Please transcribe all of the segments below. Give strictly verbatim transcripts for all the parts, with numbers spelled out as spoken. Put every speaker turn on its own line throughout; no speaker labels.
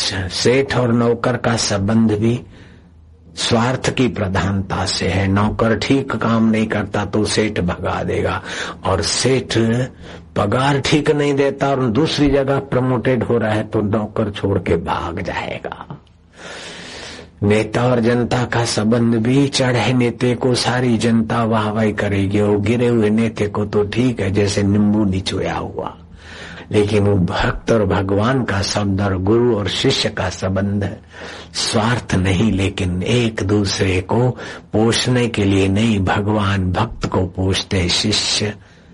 सेठ और नौकर का संबंध भी स्वार्थ की प्रधानता से है। नौकर ठीक काम नहीं करता तो सेठ भगा देगा, और सेठ पगार ठीक नहीं देता और दूसरी जगह प्रमोटेड हो रहा है तो नौकर छोड़ के भाग जाएगा। नेता और जनता का संबंध भी चढ़े नेते को सारी जनता वाहवाही करेगी और गिरे हुए नेते को तो ठीक है जैसे नींबू निचोया हुआ। लेकिन वो भक्त और भगवान का संबंध और गुरु और शिष्य का संबंध है, स्वार्थ नहीं लेकिन एक दूसरे को पोषने के लिए नहीं। भगवान भक्त को पोषते, शिष्य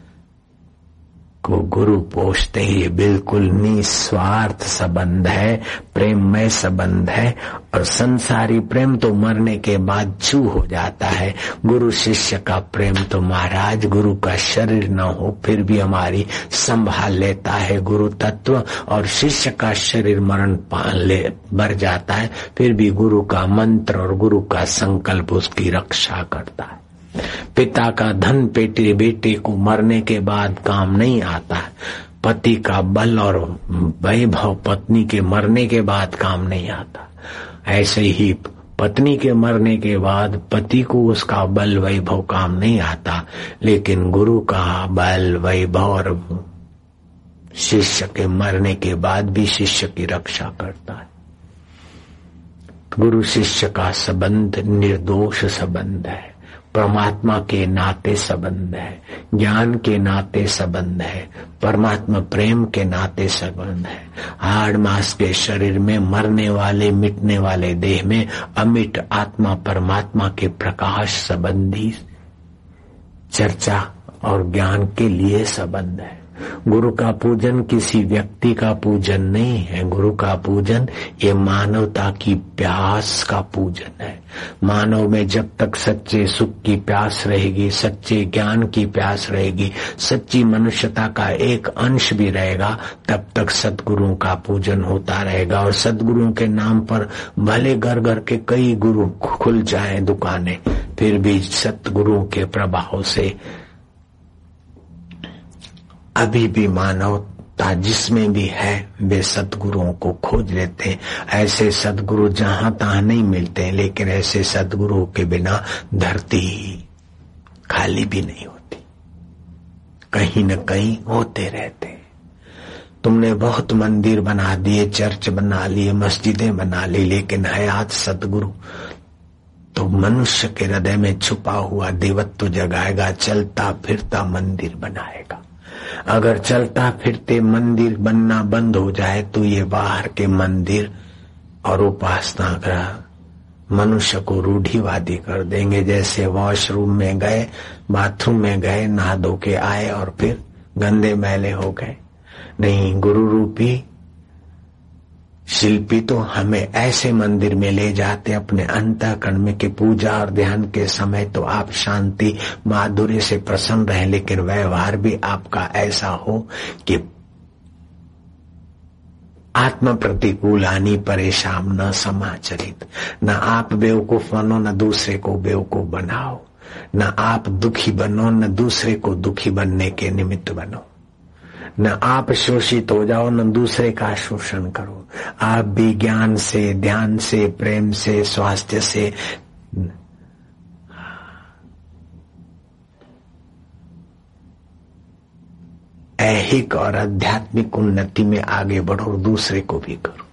को गुरु पोषते ही। ये बिल्कुल निस्वार्थ संबंध है, प्रेममय संबंध है। और संसारी प्रेम तो मरने के बाद छू हो जाता है। गुरु शिष्य का प्रेम तो महाराज गुरु का शरीर न हो फिर भी हमारी संभाल लेता है गुरु तत्व, और शिष्य का शरीर मरण पाल ले मर जाता है फिर भी गुरु का मंत्र और गुरु का संकल्प उसकी रक्षा करता है। पिता का धन बेटे बेटे को मरने के बाद काम नहीं आता, पति का बल और वैभव पत्नी के मरने के बाद काम नहीं आता। ऐसे ही पत्नी के मरने के बाद पति को उसका बल वैभव काम नहीं आता, लेकिन गुरु का बल वैभव और शिष्य के मरने के बाद भी शिष्य की रक्षा करता है। गुरु शिष्य का संबंध निर्दोष संबंध है, परमात्मा के नाते संबंध है, ज्ञान के नाते संबंध है, परमात्मा प्रेम के नाते संबंध है। हाड़ मास के शरीर में मरने वाले मिटने वाले देह में अमिट आत्मा परमात्मा के प्रकाश संबंधी चर्चा और ज्ञान के लिए संबंध है। गुरु का पूजन किसी व्यक्ति का पूजन नहीं है, गुरु का पूजन ये मानवता की प्यास का पूजन है। मानव में जब तक सच्चे सुख की प्यास रहेगी, सच्चे ज्ञान की प्यास रहेगी, सच्ची मनुष्यता का एक अंश भी रहेगा, तब तक सद्गुरुओं का पूजन होता रहेगा। और सद्गुरुओं के नाम पर भले घर घर के कई गुरु खुल जाएं दुकानें, फिर भी सतगुरुओं के प्रभाव से अभी भी मानवता जिसमें भी है वे सद्गुरुओं को खोज लेते हैं। ऐसे सद्गुरु जहां तहां नहीं मिलते, लेकिन ऐसे सद्गुरुओं के बिना धरती खाली भी नहीं होती, कहीं न कहीं होते रहते। तुमने बहुत मंदिर बना दिए, चर्च बना लिए, मस्जिदें बना ली, लेकिन हयात सद्गुरु तो मनुष्य के हृदय में छुपा हुआ देवत्व जगाएगा, चलता फिरता मंदिर बनाएगा। अगर चलता फिरते मंदिर बनना बंद हो जाए तो ये बाहर के मंदिर और उपासना ग्रह मनुष्य को रूढ़िवादी कर देंगे। जैसे वॉशरूम में गए, बाथरूम में गए, नहा धो के आए और फिर गंदे मैले हो गए। नहीं, गुरु रूपी शिल्पी तो हमें ऐसे मंदिर में ले जाते अपने अंतःकरण में कि पूजा और ध्यान के समय तो आप शांति माधुर्य से प्रसन्न रहे, लेकिन व्यवहार भी आपका ऐसा हो कि आत्म प्रतिकूलानी परेशान न समाचरित। न आप बेवकूफ बनो, न दूसरे को बेवकूफ बनाओ, न आप दुखी बनो, न दूसरे को दुखी बनने के निमित्त बनो। न आप शोषित हो जाओ, न दूसरे का शोषण करो। आप भी ज्ञान से, ध्यान से, प्रेम से, स्वास्थ्य से ऐहिक और आध्यात्मिक उन्नति में आगे बढ़ो, दूसरे को भी करो।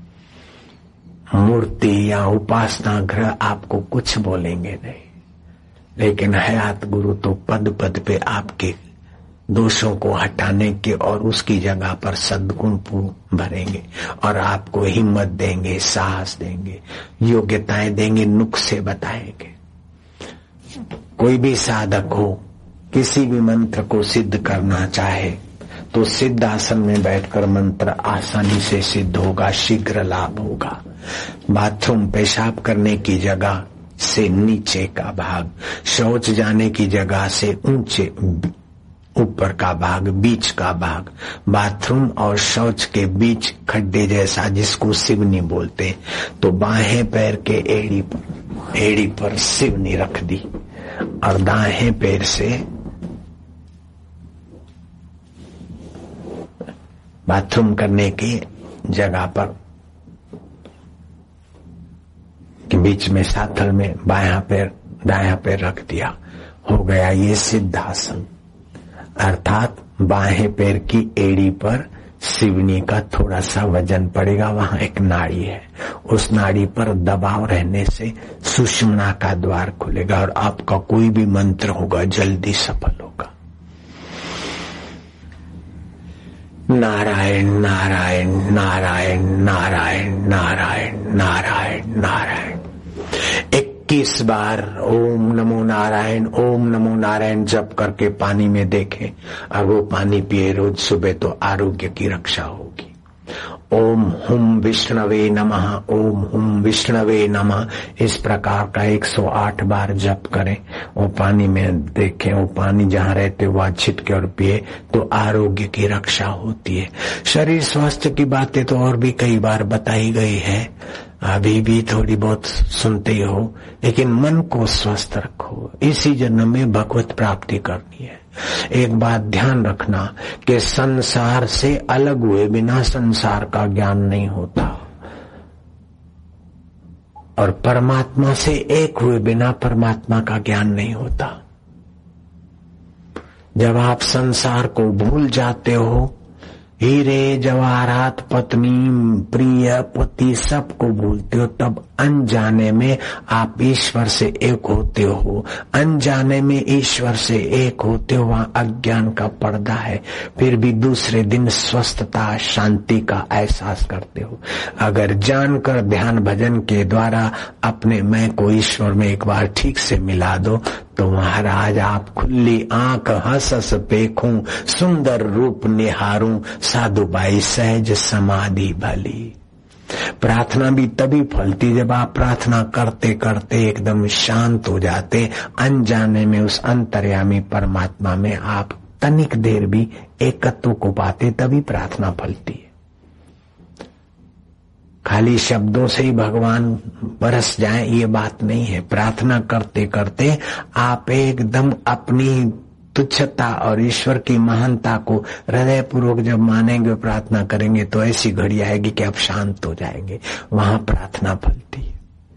मूर्ति या उपासना ग्रह आपको कुछ बोलेंगे नहीं, लेकिन हयात गुरु तो पद पद पे आपके दोषों को हटाने के और उसकी जगह पर सद्गुण भरेंगे और आपको हिम्मत देंगे, साहस देंगे, योग्यताएं देंगे, नुस्खे बताएंगे। कोई भी साधक हो, किसी भी मंत्र को सिद्ध करना चाहे तो सिद्ध आसन में बैठकर मंत्र आसानी से सिद्ध होगा, शीघ्र लाभ होगा। बाथरूम पेशाब करने की जगह से नीचे का भाग, शौच जाने की जगह से ऊंचे ऊपर का भाग, बीच का भाग, बाथरूम और शौच के बीच खड्डे जैसा जिसको सिवनी बोलते, तो बाहें पैर के एड़ी पर एड़ी पर सिवनी रख दी और दाएं पैर से बाथरूम करने की जगह पर बीच में साथल में बायां पैर दायां पैर रख दिया, हो गया ये सिद्धासन। अर्थात बाएं पैर की एड़ी पर शिवनी का थोड़ा सा वजन पड़ेगा, वहां एक नाड़ी है, उस नाड़ी पर दबाव रहने से सुषुम्ना का द्वार खुलेगा और आपका कोई भी मंत्र होगा जल्दी सफल होगा। नारायण नारायण नारायण नारायण नारायण नारायण नारायण इक्कीस बार ओम नमो नारायण ओम नमो नारायण जप करके पानी में देखें और वो पानी पिए रोज सुबह तो आरोग्य की रक्षा होगी। ओम हुम विष्णवे नमः ओम हुम विष्णवे नमः इस प्रकार का एक सौ आठ बार जप करें, वो पानी में देखें, वो पानी जहाँ रहते वहाँ छिटके और पिए तो आरोग्य की रक्षा होती है। शरीर स्वास्थ्य की बातें तो और भी कई बार बताई गई है, अभी भी थोड़ी बहुत सुनते हो, लेकिन मन को स्वस्थ रखो। इसी जन्म में भगवत प्राप्ति करनी है। एक बात ध्यान रखना कि संसार से अलग हुए बिना संसार का ज्ञान नहीं होता और परमात्मा से एक हुए बिना परमात्मा का ज्ञान नहीं होता। जब आप संसार को भूल जाते हो, हीरे जवाहरात पत्नी प्रिय पति सबको भूलते हो, तब अनजाने में आप ईश्वर से एक होते हो। अनजाने में ईश्वर से एक होते हो, वहां अज्ञान का पर्दा है, फिर भी दूसरे दिन स्वस्थता शांति का एहसास करते हो। अगर जानकर ध्यान भजन के द्वारा अपने मैं को ईश्वर में एक बार ठीक से मिला दो तो महाराज आप खुली आंख हंस हंस देखूं, सुंदर रूप निहारूं, साधुबाई सहज समाधि भली। प्रार्थना भी तभी फलती जब आप प्रार्थना करते करते एकदम शांत हो जाते, अनजाने में उस अंतर्यामी परमात्मा में आप तनिक देर भी एकत्व को पाते, तभी प्रार्थना फलती है। खाली शब्दों से ही भगवान बरस जाए ये बात नहीं है। प्रार्थना करते करते आप एकदम अपनी तुच्छता और ईश्वर की महानता को हृदय पूर्वक जब मानेंगे, प्रार्थना करेंगे तो ऐसी घड़ी आएगी कि आप शांत हो जाएंगे, वहां प्रार्थना फलती है।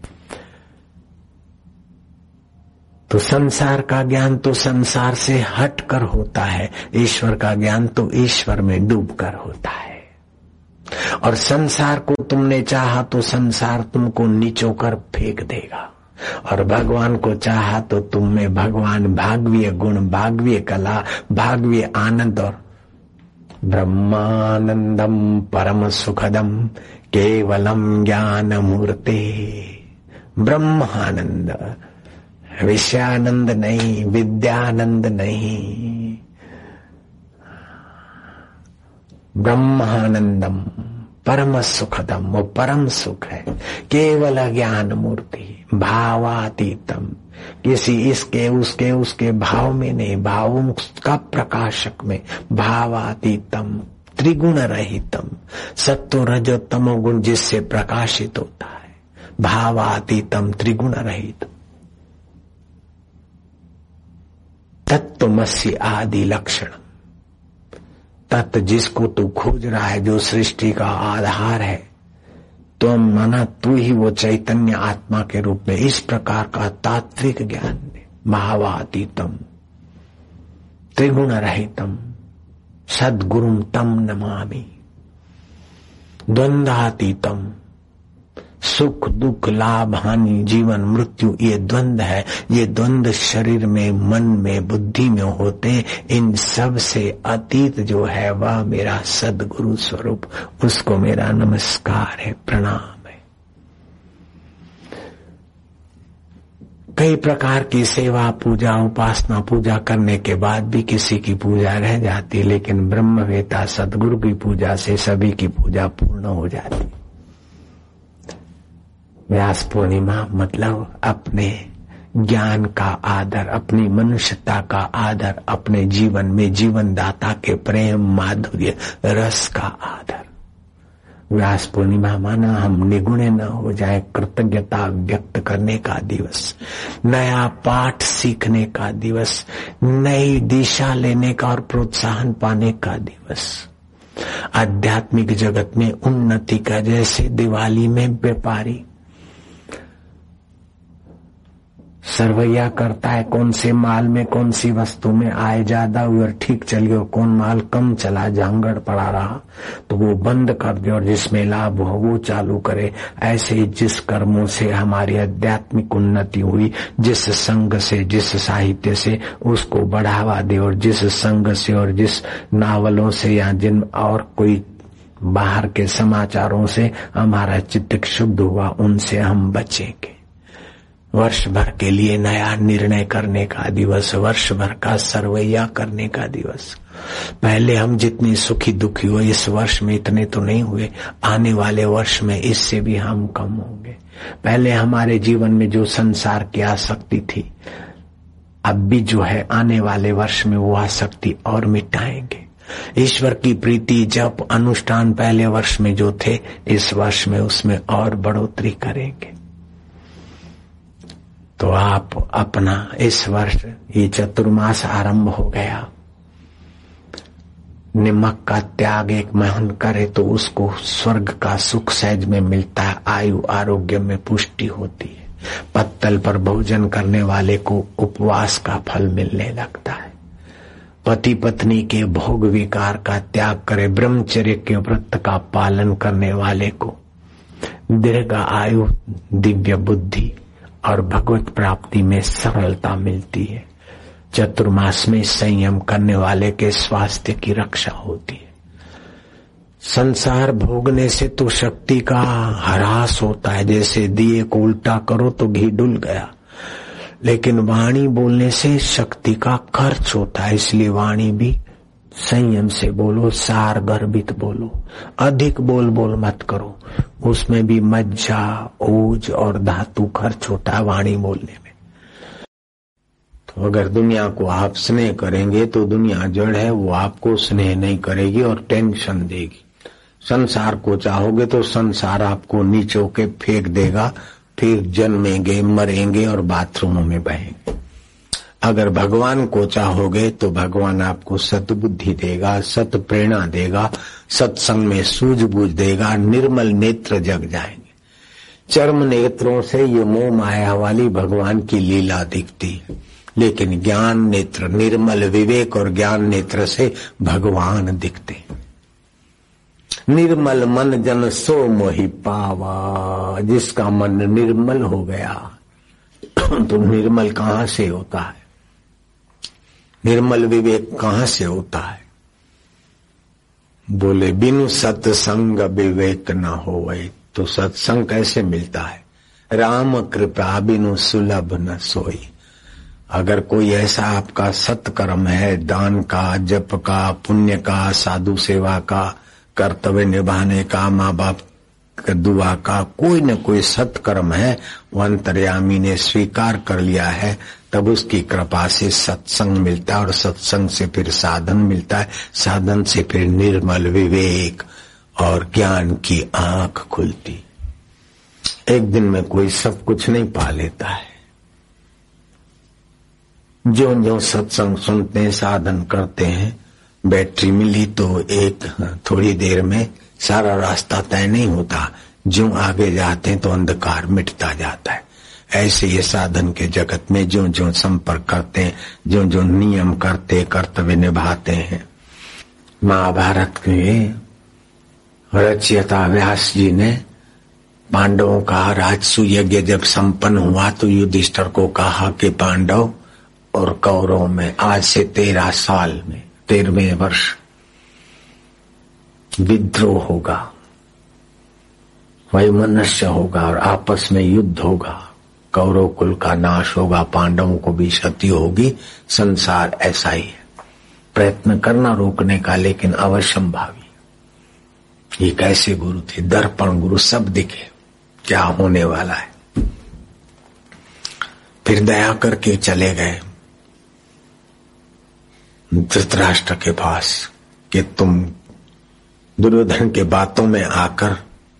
तो संसार का ज्ञान तो संसार से हटकर होता है, ईश्वर का ज्ञान तो ईश्वर में डूबकर होता है। और संसार को तुमने चाहा तो संसार तुमको नीचोकर फेंक देगा, और भगवान को चाहा तो तुम में भगवान भागवीय गुण, भागवीय कला, भागवीय आनंद और ब्रह्मानंदम परम सुखदम केवलम ज्ञान मूर्ते। ब्रह्मानंद, विषयानंद नहीं, विद्यानंद नहीं, ब्रह्मानंदम परम सुखदम, वो परम सुख है। केवल ज्ञान मूर्ति, भावातीतम, किसी इसके उसके उसके भाव में नहीं, भावों का प्रकाशक में, भावातीतम त्रिगुण रहितम, सत्व रजो तमो गुण जिससे प्रकाशित होता है, भावातीतम त्रिगुण रहित। तत्वमसि आदि लक्षण, तत् जिसको तू खोज रहा है, जो सृष्टि का आधार है, तो माना तू ही वो चैतन्य आत्मा के रूप में इस प्रकार का तात्विक ज्ञान दे। भावातीतम त्रिगुण रहितम सद्गुरुम तम नमामि। द्वंद्वातीतम, सुख दुख लाभ हानि जीवन मृत्यु ये द्वंद्व है, ये द्वंद्व शरीर में मन में बुद्धि में होते, इन सब से अतीत जो है वह मेरा सद्गुरु स्वरूप, उसको मेरा नमस्कार है, प्रणाम है। कई प्रकार की सेवा पूजा उपासना पूजा करने के बाद भी किसी की पूजा रह जाती, लेकिन ब्रह्मवेता सद्गुरु की पूजा से सभी की पूजा पूर्ण हो जाती। व्यास पूर्णिमा मतलब अपने ज्ञान का आदर, अपनी मनुष्यता का आदर, अपने जीवन में जीवन दाता के प्रेम माधुर्य रस का आदर। व्यास पूर्णिमा माना हम निगुणे न हो जाए, कृतज्ञता व्यक्त करने का दिवस, नया पाठ सीखने का दिवस, नई दिशा लेने का और प्रोत्साहन पाने का दिवस, आध्यात्मिक जगत में उन्नति का। जैसे दिवाली में व्यापारी सरवैया करता है कौन से माल में कौन सी वस्तु में आए ज्यादा हुए ठीक चलिए, कौन माल कम चला झांगड़ पड़ा रहा तो वो बंद कर दे और जिसमें लाभ हो वो चालू करे। ऐसे ही जिस कर्मों से हमारी आध्यात्मिक उन्नति हुई, जिस संग से जिस साहित्य से उसको बढ़ावा दे, और जिस संग से और जिस नावलों से या जिन और कोई बाहर के समाचारों से हमारा चित्त शुद्ध हुआ उनसे हम बचेंगे। वर्ष भर के लिए नया निर्णय करने का दिवस, वर्ष भर का सरवैया करने का दिवस। पहले हम जितनी सुखी दुखी हुए इस वर्ष में इतने तो नहीं हुए, आने वाले वर्ष में इससे भी हम कम होंगे। पहले हमारे जीवन में जो संसार की आसक्ति थी, अब भी जो है आने वाले वर्ष में वो आसक्ति और मिटाएंगे। ईश्वर की प्रीति जप अनुष्ठान पहले वर्ष में जो थे, इस वर्ष में उसमें और बढ़ोतरी करेंगे। तो आप अपना इस वर्ष ये चतुर्मास आरंभ हो गया, निमक का त्याग एक महन करे तो उसको स्वर्ग का सुख सहज में मिलता है, आयु आरोग्य में पुष्टि होती है। पत्तल पर भोजन करने वाले को उपवास का फल मिलने लगता है। पति पत्नी के भोग विकार का त्याग करे, ब्रह्मचर्य के व्रत का पालन करने वाले को दीर्घ आयु, दिव्य बुद्धि और भगवत प्राप्ति में सरलता मिलती है। चतुर्मास में संयम करने वाले के स्वास्थ्य की रक्षा होती है। संसार भोगने से तो शक्ति का ह्रास होता है, जैसे दिए को उल्टा करो तो घी डुल गया, लेकिन वाणी बोलने से शक्ति का खर्च होता है। इसलिए वाणी भी संयम से बोलो, सार गर्भित बोलो, अधिक बोल बोल मत करो, उसमें भी मज्जा, ओज और धातु खर्च होता है वाणी बोलने में। तो अगर दुनिया को आप स्नेह करेंगे तो दुनिया जड़ है, वो आपको स्नेह नहीं करेगी और टेंशन देगी। संसार को चाहोगे तो संसार आपको नीचो के फेंक देगा, फिर जन्मेंगे, मरेंगे और बाथरूमों में बहेंगे। अगर भगवान को चाहोगे तो भगवान आपको सद्बुद्धि देगा, सत प्रेरणा देगा, सत्संग में सूझबूझ देगा, निर्मल नेत्र जग जाएंगे। चर्म नेत्रों से ये मोह माया वाली भगवान की लीला दिखती है, लेकिन ज्ञान नेत्र, निर्मल विवेक और ज्ञान नेत्र से भगवान दिखते। निर्मल मन जन सो मोहि पावा, जिसका मन निर्मल हो गया तो निर्मल कहाँ से होता है, निर्मल विवेक कहाँ से होता है? बोले बिनु सत्संग विवेक न होवे, तो सत्संग कैसे मिलता है? राम कृपा बिनु सुलभ न सोई। अगर कोई ऐसा आपका सत्कर्म है, दान का, जप का, पुण्य का, साधु सेवा का, कर्तव्य निभाने का, माँ बाप दुआ का, कोई न कोई सत्कर्म है, वो अंतर्यामी ने स्वीकार कर लिया है, तब उसकी कृपा से सत्संग मिलता है और सत्संग से फिर साधन मिलता है, साधन से फिर निर्मल विवेक और ज्ञान की आंख खुलती। एक दिन में कोई सब कुछ नहीं पा लेता है। जो जो सत्संग सुनते हैं, साधन करते हैं, बैटरी मिली तो एक थोड़ी देर में सारा रास्ता तय नहीं होता, जो आगे जाते हैं तो अंधकार मिटता जाता है। ऐसे ये साधन के जगत में जो जो संपर्क करते हैं, जो जो नियम करते, कर्तव्य निभाते हैं। महाभारत के रचयिता व्यास जी ने पांडवों का राजसू यज्ञ जब संपन्न हुआ तो युधिष्ठिर को कहा कि पांडव और कौरवों में आज से तेरह साल में तेरहवें वर्ष विद्रोह होगा, वैमनस्य होगा और आपस में युद्ध होगा, कौरव कुल का नाश होगा, पांडवों को भी क्षति होगी। संसार ऐसा ही है, प्रयत्न करना रोकने का, लेकिन अवश्यंभावी। ये कैसे गुरु थे, दर्पण गुरु, सब दिखे क्या होने वाला है। फिर दया करके चले गए धृतराष्ट्र के पास कि तुम दुर्योधन के बातों में आकर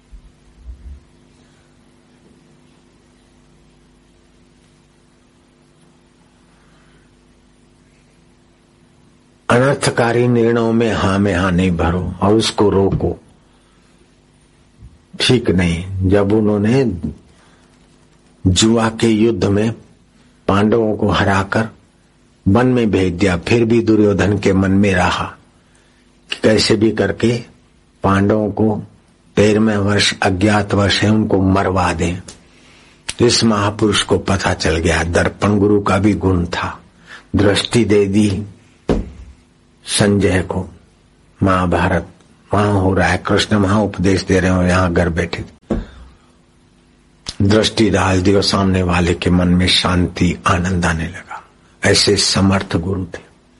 अनर्थकारी निर्णयों में हाँ में हाँ नहीं भरो और उसको रोको, ठीक नहीं। जब उन्होंने जुआ के युद्ध में पांडवों को हराकर वन में भेज दिया। फिर भी दुर्योधन के मन में रहा कि कैसे भी करके पांडवों को तेरहवें वर्ष अज्ञातवश है उनको मरवा दें। इस महापुरुष को पता चल गया, दर्पण गुरु का भी गुण था। दृष्टि दे दी संजय को। महाभारत वहां हो रहा है, कृष्ण वहां उपदेश दे रहे हो, यहां घर बैठे दृष्टि डाल दी और सामने वाले के मन में शांति आनंद आने लगा। ऐसे समर्थ गुरु थे।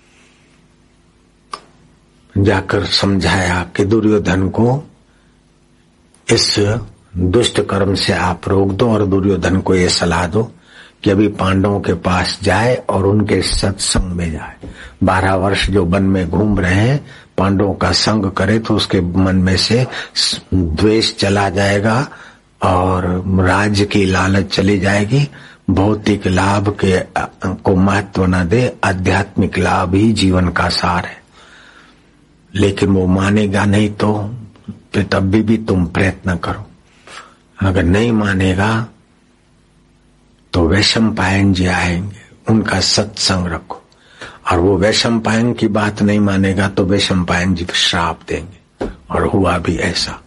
जाकर समझाया कि दुर्योधन को इस दुष्ट कर्म से आप रोक दो और दुर्योधन को ये सलाह दो कि अभी पांडवों के पास जाए और उनके सत्संग में जाए। बारह वर्ष जो वन में घूम रहे हैं, पांडवों का संग करे तो उसके मन में से द्वेष चला जाएगा और राज्य की लालच चली जाएगी। भौतिक लाभ के को महत्व न दे, आध्यात्मिक लाभ ही जीवन का सार है। लेकिन वो मानेगा नहीं तो फिर तब भी, भी तुम प्रयत्न करो। अगर नहीं मानेगा तो वैशंपायन जी आएंगे, उनका सत्संग रखो। और वो वैशंपायन की बात नहीं मानेगा तो वैशंपायन जी श्राप देंगे। और हुआ भी ऐसा।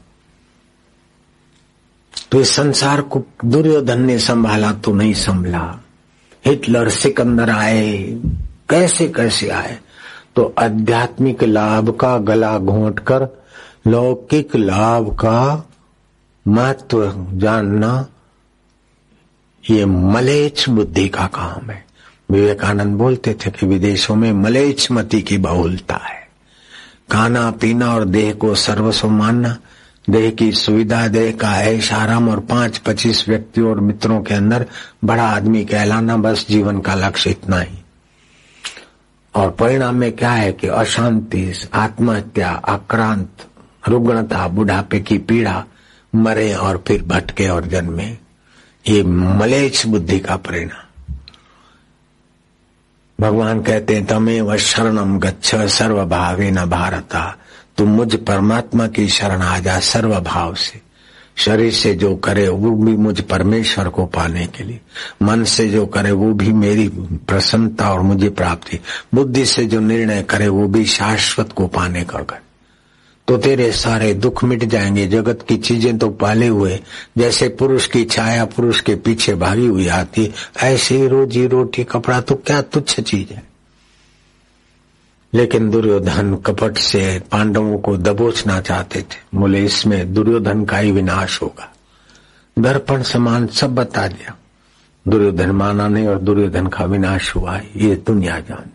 तो इस संसार को दुर्योधन ने संभाला तो नहीं संभला। हिटलर, सिकंदर आए, कैसे कैसे आए, तो आध्यात्मिक लाभ का गला घोंटकर लौकिक लाभ का महत्व जानना ये मलेच्छ बुद्धि का काम है। विवेकानंद बोलते थे कि विदेशों में मलेच्छ मति की बहुलता है। खाना पीना और देह को सर्वस्व मानना, देह की सुविधा, देह का ऐश आराम और पांच पच्चीस व्यक्तियों और मित्रों के अंदर बड़ा आदमी कहलाना, बस जीवन का लक्ष्य इतना ही। और परिणाम में क्या है कि अशांति, आत्महत्या, आक्रांत, रुग्णता, बुढ़ापे की पीड़ा, मरे और फिर भटके और जन्मे। ये मलेच्छ बुद्धि का परिणाम। भगवान कहते हैं तमेव शरणम गच्छ सर्वभावेन भारता। तुम मुझ परमात्मा की शरण आ जा सर्व भाव से। शरीर से जो करे वो भी मुझ परमेश्वर को पाने के लिए, मन से जो करे वो भी मेरी प्रसन्नता और मुझे प्राप्ति, बुद्धि से जो निर्णय करे वो भी शाश्वत को पाने का करे, तो तेरे सारे दुख मिट जाएंगे। जगत की चीजें तो पाले हुए, जैसे पुरुष की छाया पुरुष के पीछे भागी हुई आती, ऐसे रोजी रोटी कपड़ा तो क्या तुच्छ चीज है। लेकिन दुर्योधन कपट से पांडवों को दबोचना चाहते थे। बोले इसमें दुर्योधन का ही विनाश होगा। दर्पण समान सब बता दिया। दुर्योधन माना नहीं और दुर्योधन का विनाश हुआ, ये दुनिया जानती।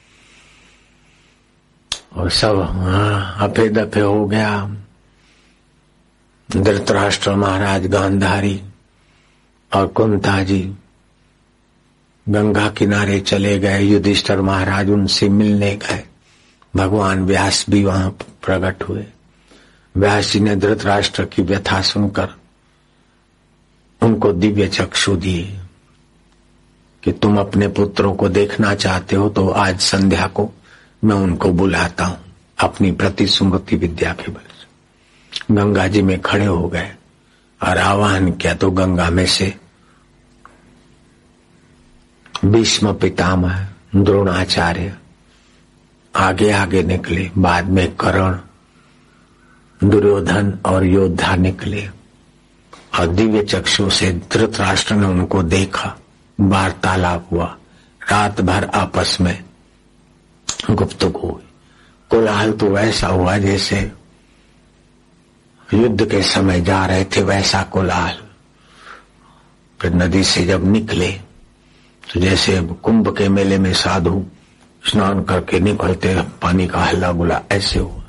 और सब अफे दफे हो गया। धृतराष्ट्र महाराज, गांधारी और कुंता जी गंगा किनारे चले गए। युधिष्ठिर महाराज उनसे मिलने गए। भगवान व्यास भी वहां प्रकट हुए। व्यास जी ने धृतराष्ट्र की व्यथा सुनकर उनको दिव्य चक्षु दिए कि तुम अपने पुत्रों को देखना चाहते हो तो आज संध्या को मैं उनको बुलाता हूं अपनी प्रतिस्मृति विद्या के बल से। गंगा जी में खड़े हो गए और आह्वान किया तो गंगा में से भीष्म पितामह, द्रोणाचार्य आगे आगे निकले। बाद में कर्ण, दुर्योधन और योद्धा निकले और दिव्य चक्षु से धृतराष्ट्र ने उनको देखा। वार्तालाप हुआ। रात भर आपस में गुफ्तगू हुई। कोलाहल तो वैसा हुआ जैसे युद्ध के समय जा रहे थे, वैसा कोलाहल। फिर नदी से जब निकले तो जैसे कुंभ के मेले में साधु स्नान करके निकलते, पानी का हल्ला गुला ऐसे हुआ।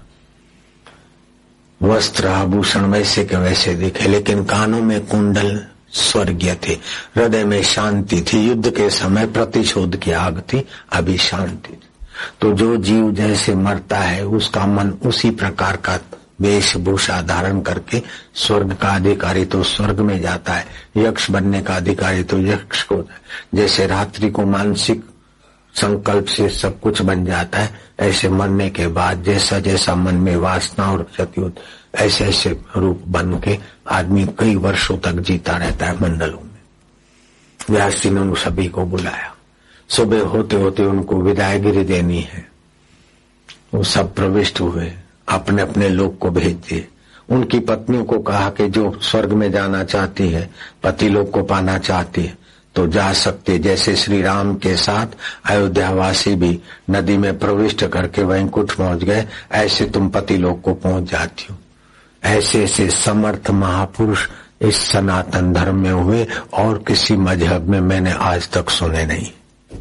वस्त्र आभूषण वैसे के वैसे दिखे, लेकिन कानों में कुंडल स्वर्गीय थे, हृदय में शांति थी। युद्ध के समय प्रतिशोध की आग थी, अभी शांति थी। तो जो जीव जैसे मरता है उसका मन उसी प्रकार का वेशभूषा धारण करके स्वर्ग का अधिकारी तो स्वर्ग में जाता है, यक्ष बनने का अधिकारी तो यक्ष को होता है। जैसे रात्रि को मानसिक संकल्प से सब कुछ बन जाता है, ऐसे मरने के बाद जैसा जैसा मन में वासना और क्षति होती, ऐसे ऐसे रूप बन के आदमी कई वर्षों तक जीता रहता है मंडलों में। व्यास जी ने उन सभी को बुलाया। सुबह होते होते उनको विदाईगिरी देनी है। वो सब प्रविष्ट हुए, अपने अपने लोक को भेज दिए। उनकी पत्नियों को कहा कि जो स्वर्ग में जाना चाहती है, पति लोक को पाना चाहती है तो जा सकते। जैसे श्री राम के साथ अयोध्यावासी भी नदी में प्रविष्ट करके वैकुंठ पहुंच गए, ऐसे तुम पति लोक को पहुंच जाती हो। ऐसे ऐसे समर्थ महापुरुष इस सनातन धर्म में हुए और किसी मजहब में मैंने आज तक सुने नहीं।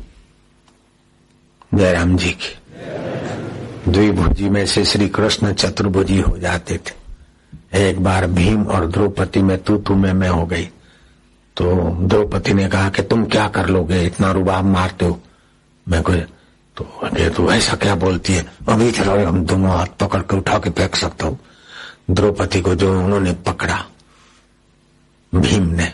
जयराम जी की द्विभुजी में से श्री कृष्ण चतुर्भुजी हो जाते थे। एक बार भीम और द्रौपदी में तू तू में मैं हो गई तो द्रौपदी ने कहा कि तुम क्या कर लोगे, इतना रुबाब मारते हो। मैं कोई तो अरे तू ऐसा क्या बोलती है, अभी चलो हम दोनों हाथ पकड़ के उठा के फेंक सकता हूँ। द्रौपदी को जो उन्होंने पकड़ा भीम ने,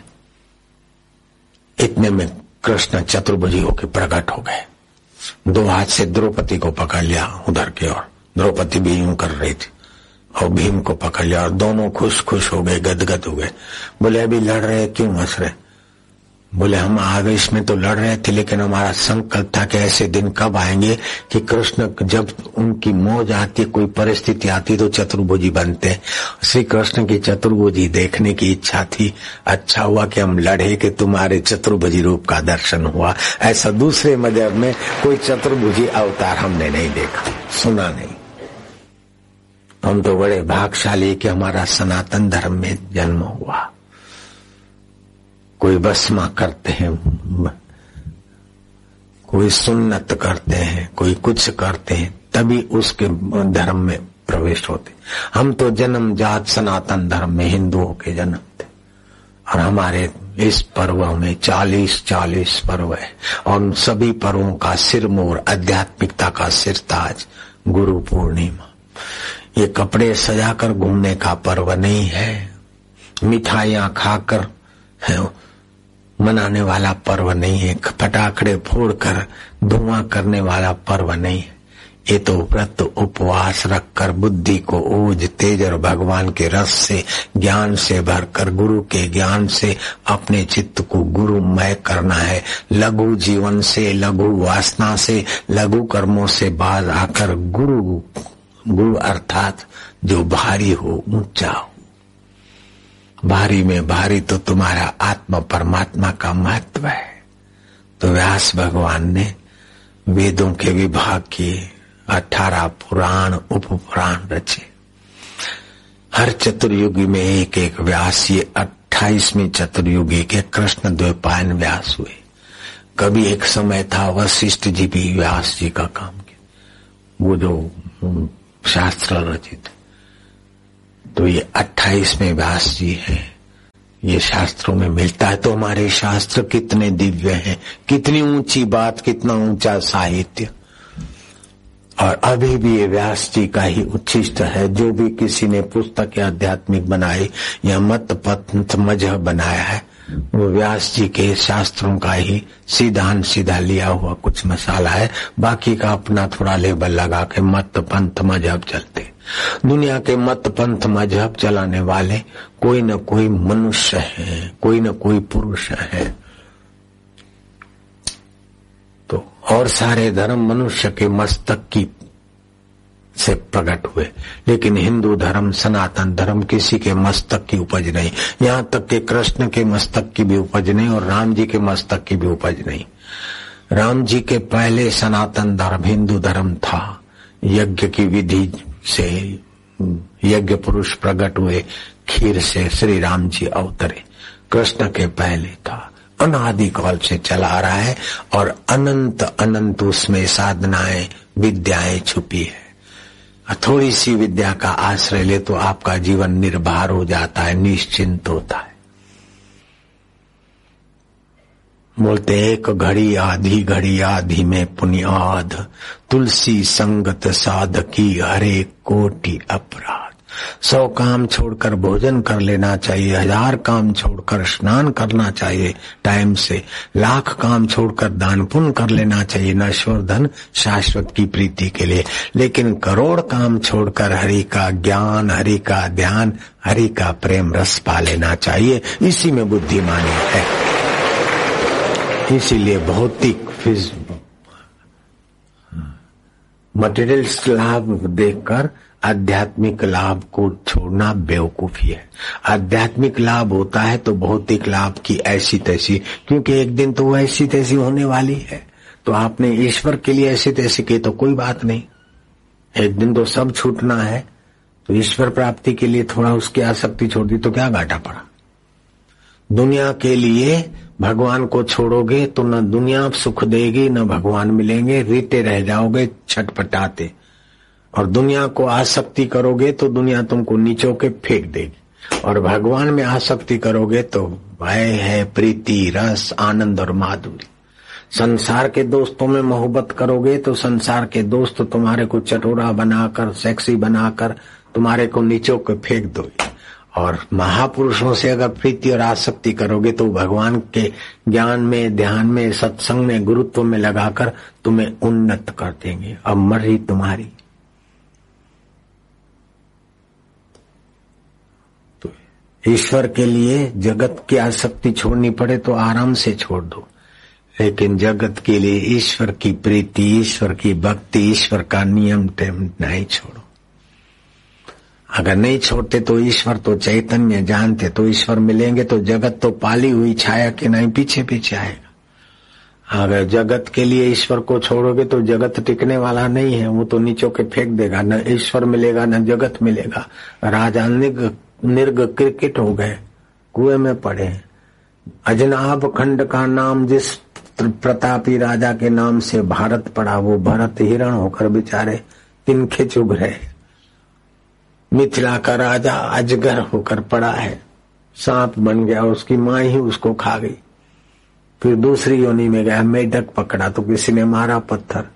इतने में कृष्ण चतुर्भुजी होकर प्रकट हो गए। दो हाथ से द्रौपदी को पकड़ लिया उधर की ओर, द्रौपदी भी यूं कर रही थी, और भीम को पकड़ लिया और दोनों खुश खुश हो गए, गदगद हो गए। बोले अभी लड़ रहे क्यों हंस रहे? बोले हम आवेश में तो लड़ रहे थे, लेकिन हमारा संकल्प था कि ऐसे दिन कब आएंगे कि कृष्ण जब उनकी मौज आती, कोई परिस्थिति आती तो चतुर्भुजी बनते। श्री कृष्ण की चतुर्भुजी देखने की इच्छा थी। अच्छा हुआ कि हम लड़े कि तुम्हारे चतुर्भुजी रूप का दर्शन हुआ। ऐसा दूसरे मजहब में कोई चतुर्भुजी अवतार हमने नहीं देखा, सुना नहीं। हम तो बड़े भाग्यशाली कि हमारा सनातन धर्म में जन्म हुआ। कोई बसमा करते हैं, कोई सुन्नत करते हैं, कोई कुछ करते हैं, तभी उसके धर्म में प्रवेश होते। हम तो जन्म जात सनातन धर्म में हिंदुओं के जन्म थे और हमारे इस पर्व में चालीस चालीस पर्व है और उन सभी पर्वों का सिरमौर आध्यात्मिकता का सिरताज गुरु पूर्णिमा। ये कपड़े सजाकर घूमने का पर्व नहीं है, मिठाइयां खाकर है मनाने वाला पर्व नहीं है, पटाखड़े फोड़कर धुआं करने वाला पर्व नहीं है। ये तो व्रत उपवास रखकर बुद्धि को ओज तेज और भगवान के रस से ज्ञान से भरकर गुरु के ज्ञान से अपने चित्त को गुरुमय करना है। लघु जीवन से, लघु वासना से, लघु कर्मों से बाज आकर गुरु गुरु अर्थात जो भारी हो, ऊंचा हो। भारी में भारी तो तुम्हारा आत्मा परमात्मा का महत्व है। तो व्यास भगवान ने वेदों के विभाग किए, अठारह पुराण उप पुराण रचे। हर चतुर्युगी में एक एक व्यास, ये अट्ठाईसवीं चतुर्युगी के कृष्ण द्वैपायन व्यास हुए। कभी एक समय था वशिष्ठ जी भी व्यास जी का काम किया, वो जो शास्त्र रचित। तो ये अट्ठाईसवें व्यास जी हैं। ये शास्त्रों में मिलता है। तो हमारे शास्त्र कितने दिव्य हैं, कितनी ऊंची बात, कितना ऊंचा साहित्य। और अभी भी ये व्यास जी का ही उच्छिष्ट है। जो भी किसी ने पुस्तक या आध्यात्मिक बनाई या मत पंथ मजहब बनाया है, वो व्यास जी के शास्त्रों का ही सीधा सीधा लिया हुआ कुछ मसाला है। बाकी का अपना थोड़ा लेबल लगा के मत पंथ मजहब चलते। दुनिया के मत पंथ मजहब चलाने वाले कोई न कोई मनुष्य है, कोई न कोई पुरुष है। तो और सारे धर्म मनुष्य के मस्तक की से प्रकट हुए, लेकिन हिंदू धर्म सनातन धर्म किसी के मस्तक की उपज नहीं। यहाँ तक कि कृष्ण के मस्तक की भी उपज नहीं और राम जी के मस्तक की भी उपज नहीं। राम जी के पहले सनातन धर्म हिंदू धर्म था। यज्ञ की विधि से यज्ञ पुरुष प्रकट हुए, खीर से श्री राम जी अवतरे। कृष्ण के पहले था, अनादिकाल से चला आ रहा है और अनंत अनंत उसमें साधनाएं विद्याएं छुपी है। थोड़ी सी विद्या का आश्रय ले तो आपका जीवन निर्भर हो जाता है, निश्चिंत होता है। बोलते एक घड़ी आधी घड़ी आधी में पुण्याद, तुलसी संगत साधकी हरे कोटि अपराध। सौ काम छोड़कर भोजन कर लेना चाहिए, हजार काम छोड़कर स्नान करना चाहिए टाइम से, लाख काम छोड़कर दान पुण्य कर लेना चाहिए नश्वर धन शाश्वत की प्रीति के लिए, लेकिन करोड़ काम छोड़कर हरि का ज्ञान, हरि का ध्यान, हरि का प्रेम रस पा लेना चाहिए। इसी में बुद्धिमानी है। इसीलिए भौतिक मटेरियल्स लाभ देखकर आध्यात्मिक लाभ को छोड़ना बेवकूफी है। आध्यात्मिक लाभ होता है तो भौतिक लाभ की ऐसी तैसी, क्योंकि एक दिन तो वो ऐसी तैसी होने वाली है। तो आपने ईश्वर के लिए ऐसी तैसी की तो कोई बात नहीं, एक दिन तो सब छूटना है। तो ईश्वर प्राप्ति के लिए थोड़ा उसकी आसक्ति छोड़ दी तो क्या घाटा पड़ा। दुनिया के लिए भगवान को छोड़ोगे तो न दुनिया सुख देगी न भगवान मिलेंगे, रीते रह जाओगे छटपटाते। और दुनिया को आसक्ति करोगे तो दुनिया तुमको नीचो के फेंक देगी, और भगवान में आसक्ति करोगे तो भय है, प्रीति, रस, आनंद और माधुरी। संसार के दोस्तों में मोहब्बत करोगे तो संसार के दोस्त तुम्हारे को चटोरा बनाकर, सेक्सी बनाकर तुम्हारे को नीचो के फेंक दोगे। और महापुरुषों से अगर प्रीति और आसक्ति करोगे तो भगवान के ज्ञान में, ध्यान में, सत्संग में, गुरुत्व में लगाकर तुम्हें उन्नत कर देंगे। अब मर्जी तुम्हारी। तो ईश्वर के लिए जगत की आसक्ति छोड़नी पड़े तो आराम से छोड़ दो, लेकिन जगत के लिए ईश्वर की प्रीति, ईश्वर की भक्ति, ईश्वर का नियम टेम नहीं छोड़ो। अगर नहीं छोड़ते तो ईश्वर तो चैतन्य जानते तो ईश्वर मिलेंगे, तो जगत तो पाली हुई छाया के नहीं पीछे पीछे आएगा। अगर जगत के लिए ईश्वर को छोड़ोगे तो जगत टिकने वाला नहीं है, वो तो नीचों के फेंक देगा। न ईश्वर मिलेगा न जगत मिलेगा। राजा निर्ग निर्ग क्रिकेट हो गए, कुएं में पड़े। अजनाब खंड का नाम जिस प्रतापी राजा के नाम से भारत पड़ा, वो भरत हिरण होकर बेचारे तिनके चुभ रहे। मिथिला का राजा अजगर होकर पड़ा है, सांप बन गया, उसकी मां ही उसको खा गई। फिर दूसरी योनि में गया, मेढक पकड़ा तो किसी ने मारा पत्थर।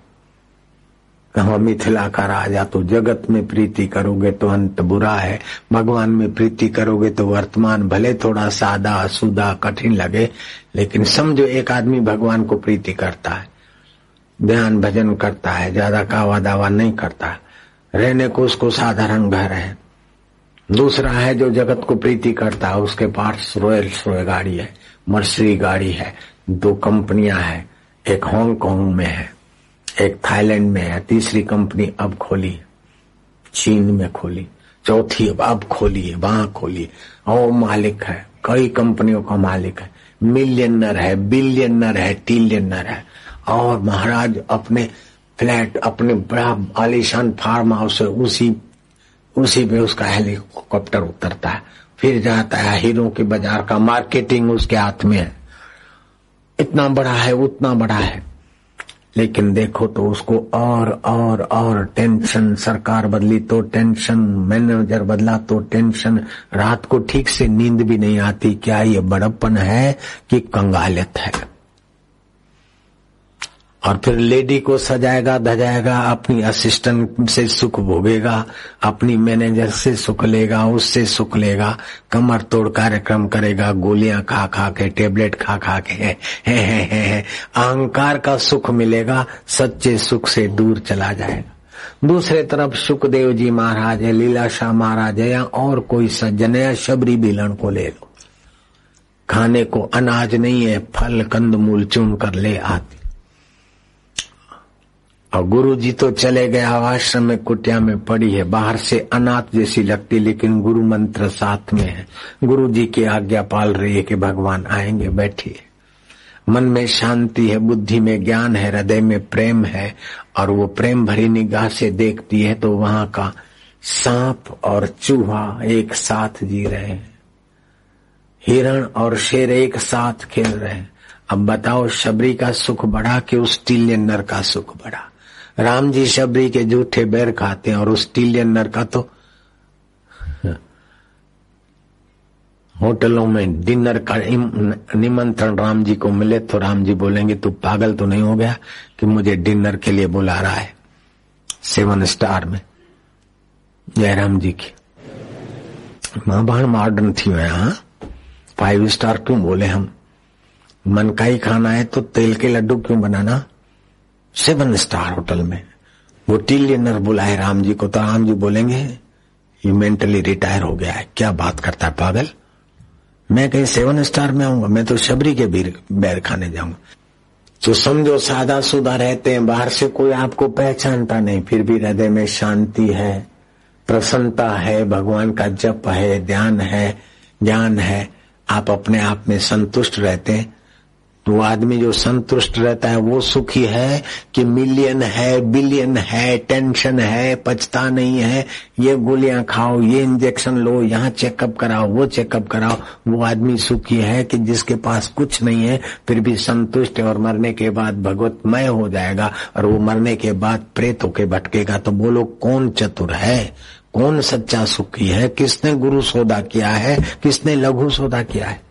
कहा मिथिला का राजा। तो जगत में प्रीति करोगे तो अंत बुरा है, भगवान में प्रीति करोगे तो वर्तमान भले थोड़ा सादा असूदा कठिन लगे, लेकिन समझो एक आदमी भगवान को प्रीति करता है, ध्यान भजन करता है, ज्यादा कावा दावा नहीं करता है, रहने को उसको साधारण घर है। दूसरा है जो जगत को प्रीति करता है, उसके पास रॉयल्स रॉय गाड़ी है, मर्सिडीज गाड़ी है, दो कंपनियां हैं, एक हांगकांग में है, एक थाईलैंड में है, तीसरी कंपनी अब खोली, चीन में खोली, चौथी अब खोली है, वहां खोली, और मालिक है, कई कंपनियों का मालिक है, मिलियनर है, बिलियनर है, टिलियनर है। और महाराज अपने फ्लैट, अपने बड़ा आलीशान फार्म हाउस है, उसी उसी पे उसका हेलीकॉप्टर उतरता है, फिर जाता है हीरो के बाजार का मार्केटिंग उसके हाथ में है। इतना बड़ा है, उतना बड़ा है, लेकिन देखो तो उसको और और और टेंशन। सरकार बदली तो टेंशन, मैनेजर बदला तो टेंशन, रात को ठीक से नींद भी नहीं आती। क्या ये बड़प्पन है कि कंगालियत है? और फिर लेडी को सजाएगा धजाएगा, अपनी असिस्टेंट से सुख भोगेगा, अपनी मैनेजर से सुख लेगा, उससे सुख लेगा, कमर तोड़ कार्यक्रम करेगा, गोलियां खा खा के, टेबलेट खा खा के, है, है, है, है, है। अहंकार का सुख मिलेगा, सच्चे सुख से दूर चला जाएगा। दूसरे तरफ सुखदेव जी महाराज है, लीलाशाह महाराज है, या और कोई सज्जन है, शबरी बिलन को ले लो, खाने को अनाज नहीं है, फल कंद मूल चुन कर ले आती। और गुरु जी तो चले गए, आश्रम में कुटिया में पड़ी है, बाहर से अनाथ जैसी लगती, लेकिन गुरु मंत्र साथ में है, गुरु जी की आज्ञा पाल रही है कि भगवान आएंगे, बैठिए। मन में शांति है, बुद्धि में ज्ञान है, हृदय में प्रेम है, और वो प्रेम भरी निगाह से देखती है तो वहां का सांप और चूहा एक साथ जी रहे हैं, हिरण और शेर एक साथ खेल रहे हैं। अब बताओ शबरी का सुख बढ़ा कि उस टिलियनर का सुख बढ़ा? राम जी शबरी के जूठे बैर खाते हैं, और उस टिलियनर का तो होटलों में डिनर का निमंत्रण राम जी को मिले तो राम जी बोलेंगे तू पागल तो नहीं हो गया कि मुझे डिनर के लिए बुला रहा है सेवन स्टार में। जयराम जी की मां बहन मॉडर्न थी मैं, हाँ फाइव स्टार क्यों बोले हम? मन का ही खाना है तो तेल के लड्डू क्यों बनाना? सेवन स्टार होटल में वो टिलियनर बुलाए राम जी को, तो राम जी बोलेंगे ये मेंटली रिटायर हो गया है, क्या बात करता है पागल, मैं कहीं सेवन स्टार में आऊंगा, मैं तो शबरी के भी बैर खाने जाऊंगा। जो समझो सादा सुदा रहते हैं, बाहर से कोई आपको पहचानता नहीं, फिर भी हृदय में शांति है, प्रसन्नता है, भगवान का जप है, ध्यान है, ज्ञान है, आप अपने आप में संतुष्ट रहते हैं, तो वो आदमी जो संतुष्ट रहता है वो सुखी है कि मिलियन है, बिलियन है, टेंशन है, पचता नहीं है, ये गोलियां खाओ, ये इंजेक्शन लो, यहाँ चेकअप कराओ, वो चेकअप कराओ। वो आदमी सुखी है कि जिसके पास कुछ नहीं है फिर भी संतुष्ट है और मरने के बाद भगवतमय हो जाएगा और वो मरने के बाद प्रेत होके भटकेगा। तो बोलो कौन चतुर है, कौन सच्चा सुखी है, किसने गुरु सौदा किया है, किसने लघु सौदा किया है।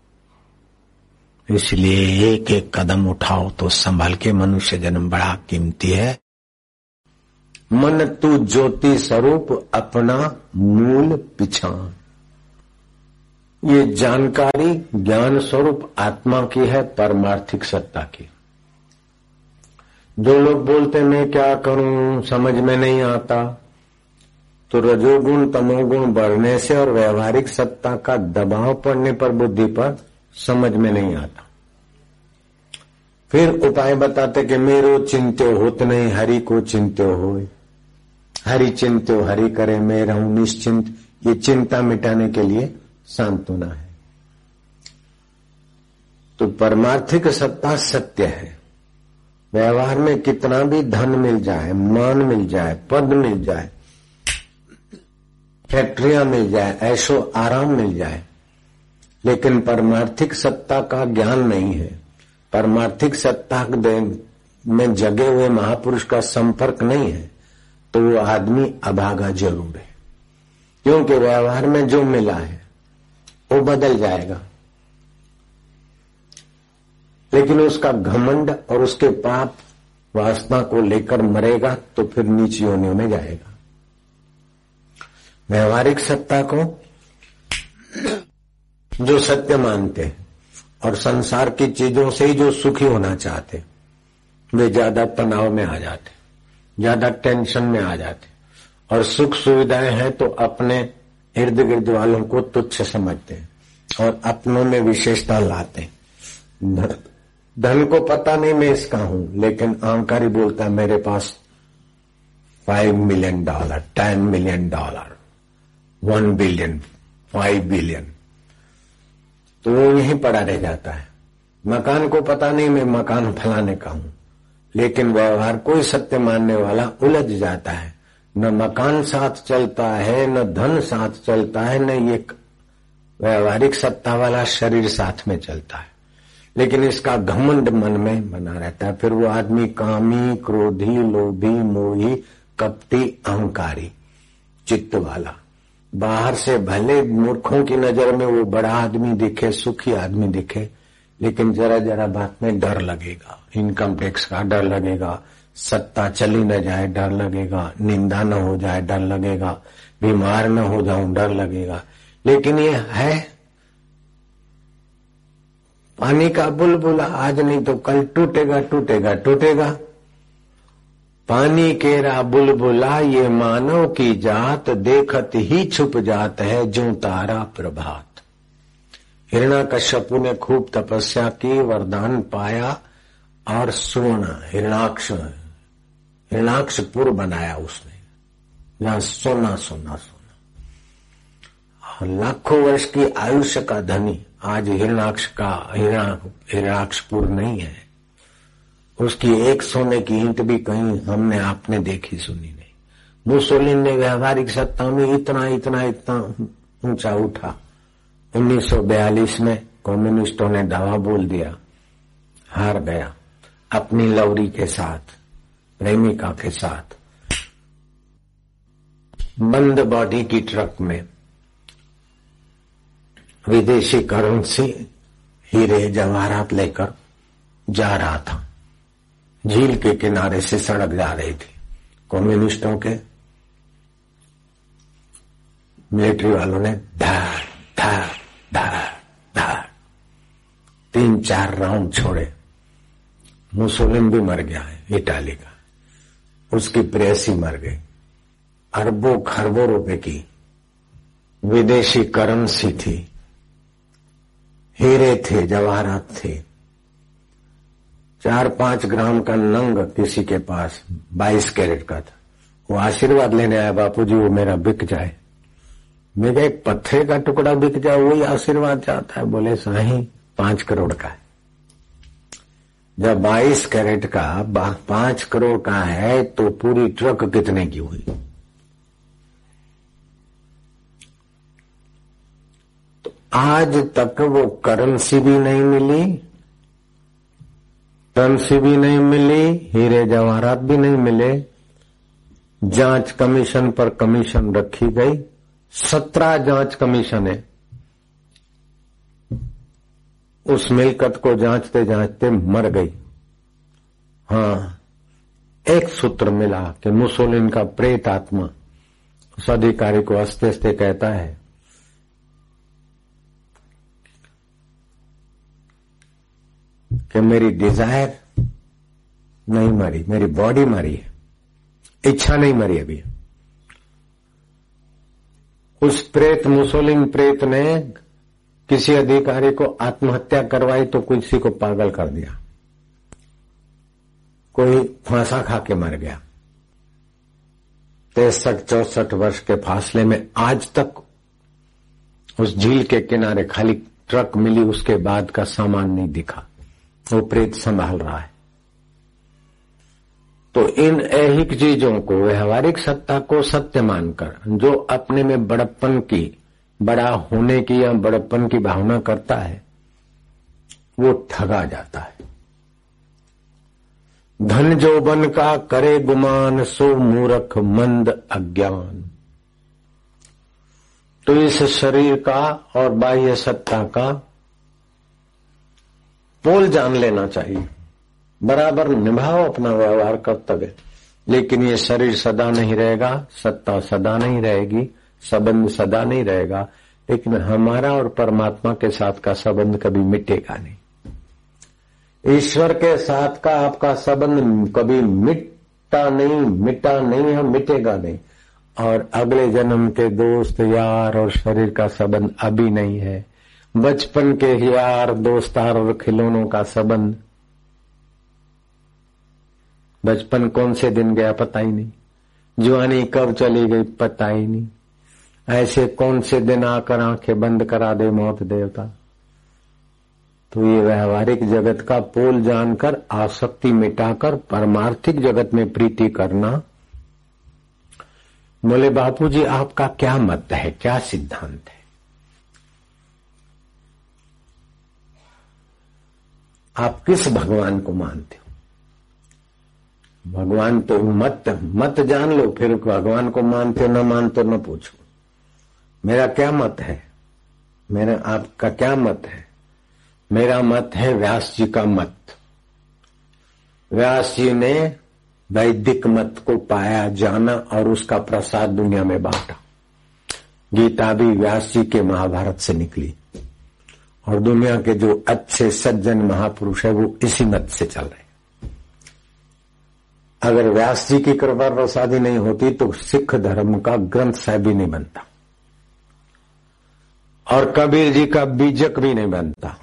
इसलिए एक एक कदम उठाओ तो संभाल के, मनुष्य जन्म बड़ा कीमती है। मन तू ज्योति स्वरूप अपना मूल पिछान, ये जानकारी ज्ञान स्वरूप आत्मा की है, परमार्थिक सत्ता की। जो लोग बोलते मैं क्या करूं, समझ में नहीं आता, तो रजोगुण तमोगुण बढ़ने से और व्यवहारिक सत्ता का दबाव पड़ने पर बुद्धि पर समझ में नहीं आता। फिर उपाय बताते कि मेरो चिंत्यो होत नहीं, हरि को चिंत्यो होय, हरि चिंत्यो हरि करे, मैं रहूं निश्चिंत। ये चिंता मिटाने के लिए सांत्वना है। तो परमार्थिक सत्ता सत्य है। व्यवहार में कितना भी धन मिल जाए, मान मिल जाए, पद मिल जाए, फैक्ट्रियां मिल जाए, ऐशो आराम मिल जाए, लेकिन परमार्थिक सत्ता का ज्ञान नहीं है, परमार्थिक सत्ता में जगे हुए महापुरुष का संपर्क नहीं है, तो वो आदमी अभागा जरूर है। क्योंकि व्यवहार में जो मिला है वो बदल जाएगा, लेकिन उसका घमंड और उसके पाप वासना को लेकर मरेगा तो फिर नीच योनियों में जाएगा। व्यवहारिक सत्ता को जो सत्य मानते हैं और संसार की चीजों से ही जो सुखी होना चाहते, वे ज्यादा तनाव में आ जाते, ज्यादा टेंशन में आ जाते, और सुख सुविधाएं हैं तो अपने इर्द गिर्द वालों को तुच्छ समझते हैं और अपनों में विशेषता लाते। धन को पता नहीं मैं इसका हूं, लेकिन अहंकारी बोलता है मेरे पास five million dollar, ten million dollar, one billion, five billion, तो वो यहीं पड़ा रह जाता है। मकान को पता नहीं मैं मकान फलाने का हूं, लेकिन व्यवहार कोई सत्य मानने वाला उलझ जाता है। न मकान साथ चलता है, न धन साथ चलता है, न ये व्यवहारिक सत्ता वाला शरीर साथ में चलता है, लेकिन इसका घमंड मन में बना रहता है। फिर वो आदमी कामी, क्रोधी, लोभी, मोही, कपटी, अहंकारी चित्त वाला, बाहर से भले मूर्खों की नजर में वो बड़ा आदमी दिखे, सुखी आदमी दिखे, लेकिन जरा जरा बात में डर लगेगा, इनकम टैक्स का डर लगेगा, सत्ता चली न जाए डर लगेगा, निंदा न हो जाए डर लगेगा, बीमार न हो जाऊं डर लगेगा। लेकिन ये है पानी का बुलबुला, आज नहीं तो कल टूटेगा टूटेगा टूटेगा। पानी केरा बुलबुला ये मानव की जात, देखत ही छुप जात है जो तारा प्रभात। हिरण्याकश्यपु ने खूब तपस्या की, वरदान पाया और स्वर्ण हिरणाक्ष हिरणाक्षपुर बनाया उसने, जहां सोना सोना सोना, और लाखों वर्ष की आयुष्य का धनी आज हिरणाक्ष का हिरणाक्षपुर नहीं है। उसकी एक सोने की ईंट भी कहीं हमने आपने देखी सुनी नहीं। मुसोलिन ने व्यवहारिक सत्ता में इतना इतना इतना ऊंचा उठा। उन्नीस सौ बयालीस में कम्युनिस्टों ने दावा बोल दिया, हार गया। अपनी लवरी के साथ, प्रेमिका के साथ, बंद बॉडी की ट्रक में विदेशी करेंसी, हीरे जवाहरात लेकर जा रहा था। झील के किनारे से सड़क जा रही थी। कम्युनिस्टों के मिलिट्री वालों ने धार धार धार धार तीन चार राउंड छोड़े। मुसोलिन भी मर गया है, इटाली का, उसकी प्रेयसी मर गई। अरबों खरबों रुपए की विदेशी करेंसी थी, हीरे थे, जवाहरात थे, चार पांच ग्राम का नंग किसी के पास बाईस कैरेट का था, वो आशीर्वाद लेने आया, बापूजी वो मेरा बिक जाए। मैं कहा एक पत्थर का टुकड़ा बिक जाए वही आशीर्वाद चाहता है? बोले साईं पांच करोड़ का है। जब बाईस कैरेट का पांच करोड़ का है तो पूरी ट्रक कितने की हुई? तो आज तक वो करेंसी भी नहीं मिली, करेंसी भी नहीं मिली, हीरे जवाहरात भी नहीं मिले, जांच कमीशन पर कमीशन रखी गई, सत्रह जांच कमीशन है। उस मिलकत को जांचते जांचते मर गई। हाँ, एक सूत्र मिला कि मुसोलिन का प्रेत आत्मा उस अधिकारी को हंसते हंसते कहता है कि मेरी डिजायर नहीं मरी, मेरी बॉडी मरी है, इच्छा नहीं मरी अभी। उस प्रेत मुसोलिन प्रेत ने किसी अधिकारी को आत्महत्या करवाई तो किसी को पागल कर दिया, कोई फांसा खा के मर गया। तिरसठ चौसठ वर्ष के फासले में आज तक उस झील के किनारे खाली ट्रक मिली, उसके बाद का सामान नहीं दिखा, वो प्रेत संभाल रहा है। तो इन ऐहिक चीजों को, व्यवहारिक सत्ता को सत्य मानकर जो अपने में बड़प्पन की, बड़ा होने की या बड़प्पन की भावना करता है वो ठगा जाता है। धन जौबन का करे गुमान, सो मूर्ख मंद अज्ञान। तो इस शरीर का और बाह्य सत्ता का पोल जान लेना चाहिए, बराबर निभाओ अपना व्यवहार कर्तव्य। लेकिन ये शरीर सदा नहीं रहेगा, सत्ता सदा नहीं रहेगी, संबंध सदा नहीं रहेगा, लेकिन हमारा और परमात्मा के साथ का संबंध कभी मिटेगा नहीं। ईश्वर के साथ का आपका संबंध कभी मिटता नहीं, मिटा नहीं है, मिटेगा नहीं। और अगले जन्म के दोस्त यार और शरीर का संबंध अभी नहीं है। बचपन के यार दोस्तार और खिलौनों का संबंध, बचपन कौन से दिन गया पता ही नहीं, जवानी कब चली गई पता ही नहीं। ऐसे कौन से दिन आकर आंखें बंद करा दे मौत देवता। तो ये व्यवहारिक जगत का पोल जानकर आसक्ति मिटाकर परमार्थिक जगत में प्रीति करना। बोले बापूजी आपका क्या मत है, क्या सिद्धांत है? आप किस भगवान को मानते हो? भगवान तो मत मत जान लो, फिर भगवान को मानते हो न मानते हो न पूछो। मेरा क्या मत है, मेरा आपका क्या मत है? मेरा मत है व्यास जी का मत। व्यास जी ने वैदिक मत को पाया, जाना और उसका प्रसाद दुनिया में बांटा। गीता भी व्यास जी के महाभारत से निकली और दुनिया के जो अच्छे सज्जन महापुरुष है वो इसी मत से चल रहे। अगर व्यास जी की कृपा प्रसादी नहीं होती तो सिख धर्म का ग्रंथ साहिब भी नहीं बनता और कबीर जी का बीजक भी नहीं बनता।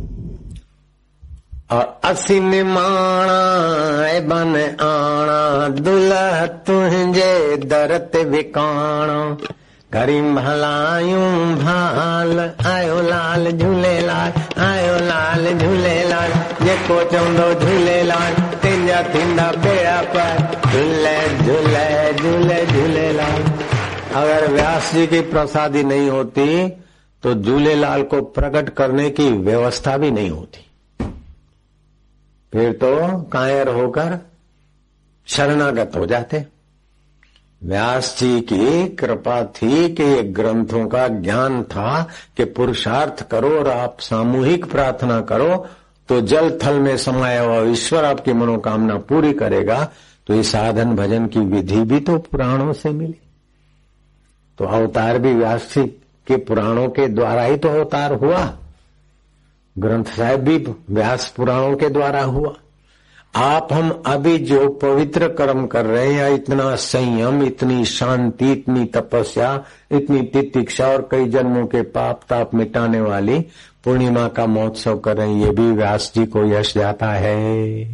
और असी निमाणा बन आना, दुल्हा तुझे दरत विकाणा। घरी भलायूं भाल, आयो लाल झूलेलाल, आयो लाल झूलेलाल। जेको चवंदो झूलेलाल, तेंजा थींदा बेड़ा पार। झूले झूले झूले झूलेलाल। अगर व्यास जी की प्रसादी नहीं होती तो झूलेलाल को प्रकट करने की व्यवस्था भी नहीं होती। फिर तो कायर होकर शरणागत हो जाते। व्यास जी की कृपा थी कि ये ग्रंथों का ज्ञान था कि पुरुषार्थ करो और आप सामूहिक प्रार्थना करो तो जल थल में समाया हुआ ईश्वर आपकी मनोकामना पूरी करेगा। तो ये साधन भजन की विधि भी तो पुराणों से मिली। तो अवतार भी व्यास जी के पुराणों के द्वारा ही तो अवतार हुआ। ग्रंथ साहिब भी व्यास पुराणों के द्वारा हुआ। आप हम अभी जो पवित्र कर्म कर रहे हैं, या इतना संयम, इतनी शांति, इतनी तपस्या, इतनी तितिक्षा और कई जन्मों के पाप ताप मिटाने वाली पूर्णिमा का महोत्सव करें, ये भी व्यास जी को यश जाता है।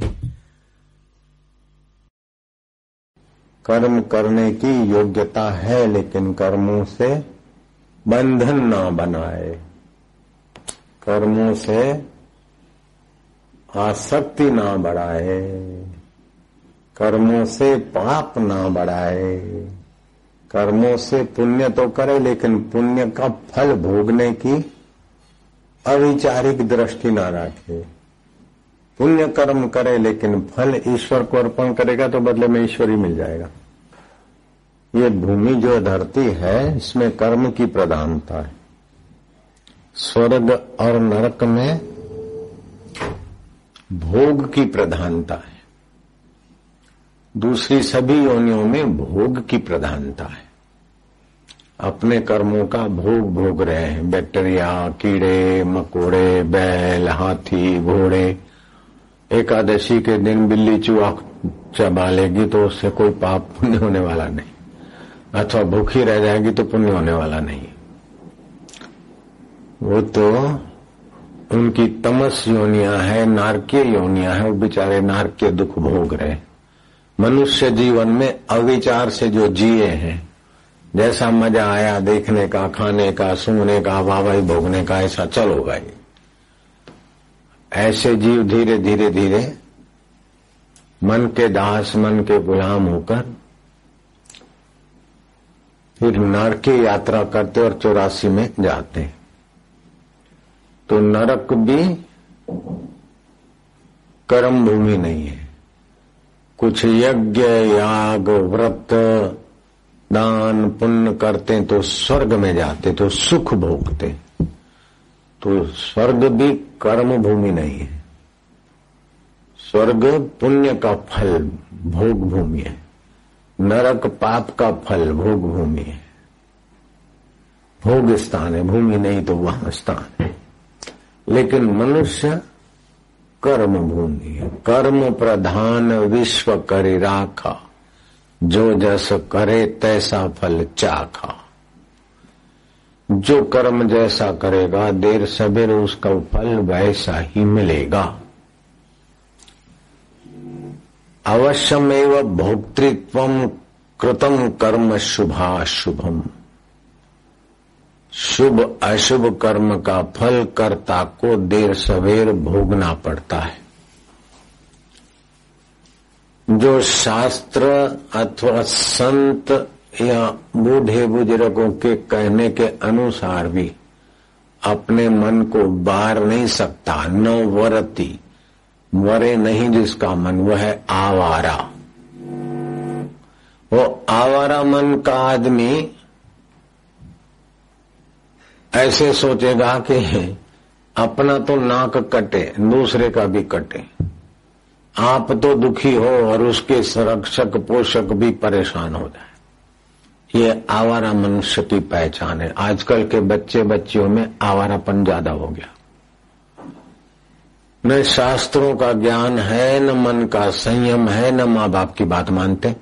कर्म करने की योग्यता है, लेकिन कर्मों से बंधन ना बनाए, कर्मों से आसक्ति ना बढ़ाए, कर्मों से पाप ना बढ़ाए। कर्मों से पुण्य तो करे, लेकिन पुण्य का फल भोगने की अविचारिक दृष्टि ना रखे। पुण्य कर्म करे, लेकिन फल ईश्वर को अर्पण करेगा तो बदले में ईश्वर ही मिल जाएगा। ये भूमि जो धरती है, इसमें कर्म की प्रधानता है। स्वर्ग और नरक में भोग की प्रधानता है, दूसरी सभी योनियों में भोग की प्रधानता है। अपने कर्मों का भोग भोग रहे हैं। बैक्टीरिया, कीड़े मकोड़े, बैल, हाथी, घोड़े। एकादशी के दिन बिल्ली चूहा चबा लेगी तो उससे कोई पाप पुण्य होने वाला नहीं, अथवा भूखी रह जाएगी तो पुण्य होने वाला नहीं। वो तो उनकी तमस योनियां है, नारकीय योनियां है, वो बेचारे नारकीय दुख भोग रहे। मनुष्य जीवन में अविचार से जो जिए हैं, जैसा मजा आया देखने का, खाने का, सूंघने का, वाहवाही भोगने का, ऐसा चलोगा ही। ऐसे जीव धीरे धीरे धीरे मन के दास, मन के गुलाम होकर फिर नरक की यात्रा करते और चौरासी में जाते। तो नरक भी कर्म भूमि नहीं है। कुछ यज्ञ, याग, व्रत, दान, पुण्य करते तो स्वर्ग में जाते, तो सुख भोगते। तो स्वर्ग भी कर्म भूमि नहीं है। स्वर्ग पुण्य का फल, भोग भूमि है। नरक पाप का फल, भोग भूमि है। भोग स्थान है, भूमि नहीं तो वहां स्थान है। लेकिन मनुष्य कर्म भूमि है। कर्म प्रधान विश्व करि राखा, जो जस करे तैसा फल चाखा। जो कर्म जैसा करेगा, देर सबेर उसका फल वैसा ही मिलेगा। अवश्यमेव भोक्तृत्वम कृतम कर्म शुभाशुभम। शुभ अशुभ कर्म का फल कर्ता को देर सवेर भोगना पड़ता है। जो शास्त्र अथवा संत या बूढ़े बुजुर्गों के कहने के अनुसार भी अपने मन को बार नहीं सकता, न वरती, वरे नहीं जिसका मन, वह है आवारा। वो आवारा मन का आदमी ऐसे सोचेगा कि अपना तो नाक कटे, दूसरे का भी कटे। आप तो दुखी हो और उसके संरक्षक पोषक भी परेशान हो जाए। ये आवारा मनुष्य की पहचान है। आजकल के बच्चे बच्चियों में आवारापन ज्यादा हो गया। न शास्त्रों का ज्ञान है, न मन का संयम है, न माँ बाप की बात मानते।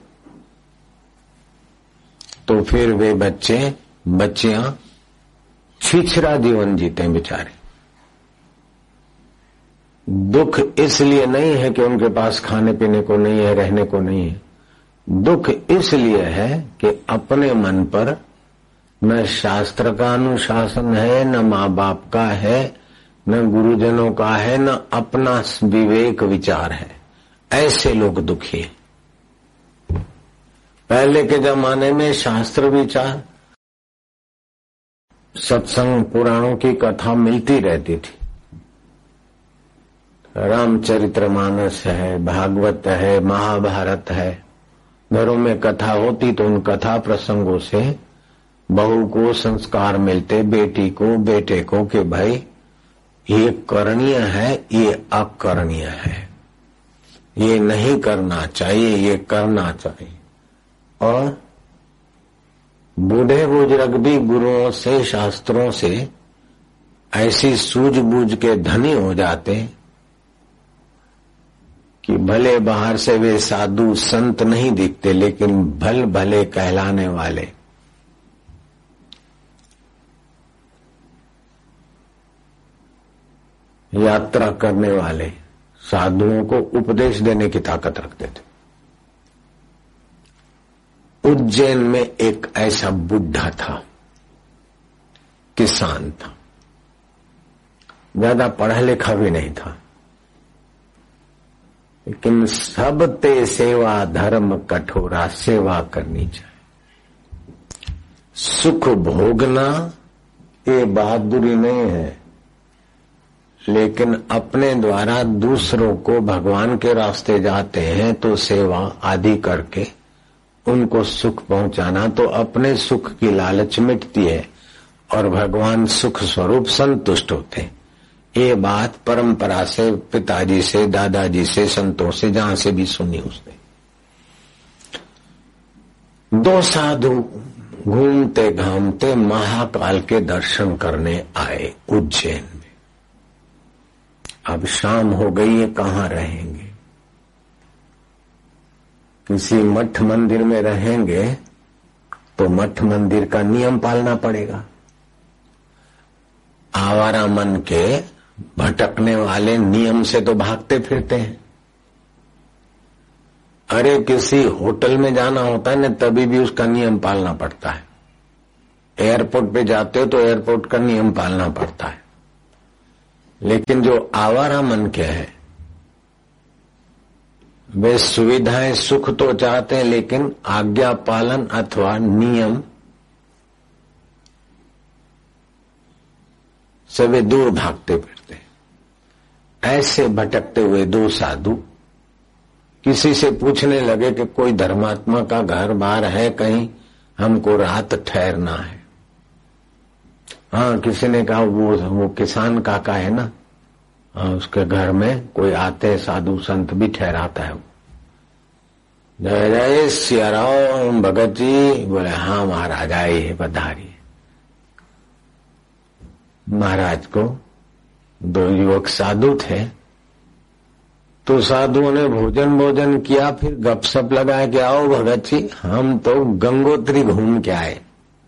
तो फिर वे बच्चे बच्चियां छिछरा जीवन जीते हैं बेचारे। दुख इसलिए नहीं है कि उनके पास खाने पीने को नहीं है, रहने को नहीं है। दुख इसलिए है कि अपने मन पर न शास्त्र का अनुशासन है, न माँ बाप का है, न गुरुजनों का है, न अपना विवेक विचार है। ऐसे लोग दुखी हैं। पहले के जमाने में शास्त्र विचार, सत्संग, पुराणों की कथा मिलती रहती थी। रामचरितमानस है, भागवत है, महाभारत है। घरों में कथा होती तो उन कथा प्रसंगों से बहू को संस्कार मिलते, बेटी को, बेटे को, कि भाई ये करणीय है, ये अकरणीय है, ये नहीं करना चाहिए, ये करना चाहिए। और बूढ़े बुजुर्ग भी गुरुओं से, शास्त्रों से ऐसी सूझबूझ के धनी हो जाते कि भले बाहर से वे साधु संत नहीं दिखते, लेकिन भल भले कहलाने वाले। यात्रा करने वाले साधुओं को उपदेश देने की ताकत रखते थे। उज्जैन में एक ऐसा बुढ़ा था, किसान था, ज्यादा पढ़ा लिखा भी नहीं था, लेकिन सब ते सेवा धर्म कठोरा, सेवा करनी चाहिए। सुख भोगना ये बहादुरी नहीं है, लेकिन अपने द्वारा दूसरों को भगवान के रास्ते जाते हैं तो सेवा आदि करके उनको सुख पहुंचाना, तो अपने सुख की लालच मिटती है और भगवान सुख स्वरूप संतुष्ट होते हैं। ये बात परंपरा से, पिताजी से, दादाजी से, संतों से, जहां से भी सुनी उसने। दो साधु घूमते घामते महाकाल के दर्शन करने आए उज्जैन में। अब शाम हो गई है, कहाँ रहेंगे? किसी मठ मंदिर में रहेंगे तो मठ मंदिर का नियम पालना पड़ेगा। आवारा मन के भटकने वाले नियम से तो भागते फिरते हैं। अरे किसी होटल में जाना होता है न, तभी भी उसका नियम पालना पड़ता है। एयरपोर्ट पे जाते हो तो एयरपोर्ट का नियम पालना पड़ता है। लेकिन जो आवारा मन के हैं वे सुविधाएं, सुख तो चाहते हैं, लेकिन आज्ञा पालन अथवा नियम से वे दूर भागते फिरते हैं। ऐसे भटकते हुए दो साधु किसी से पूछने लगे कि कोई धर्मात्मा का घर बार है कहीं, हमको रात ठहरना है। हाँ, किसी ने कहा वो वो किसान काका है ना, हाँ, उसके घर में कोई आते हैं साधु संत भी ठहराता है। जय जय सिया राम भगत जी। बोले हाँ महाराज आए है, पधारिए। महाराज को दो युवक साधु थे, तो साधुओं ने भोजन भोजन किया, फिर गपशप लगाया कि आओ भगत जी, हम तो गंगोत्री घूम के आए,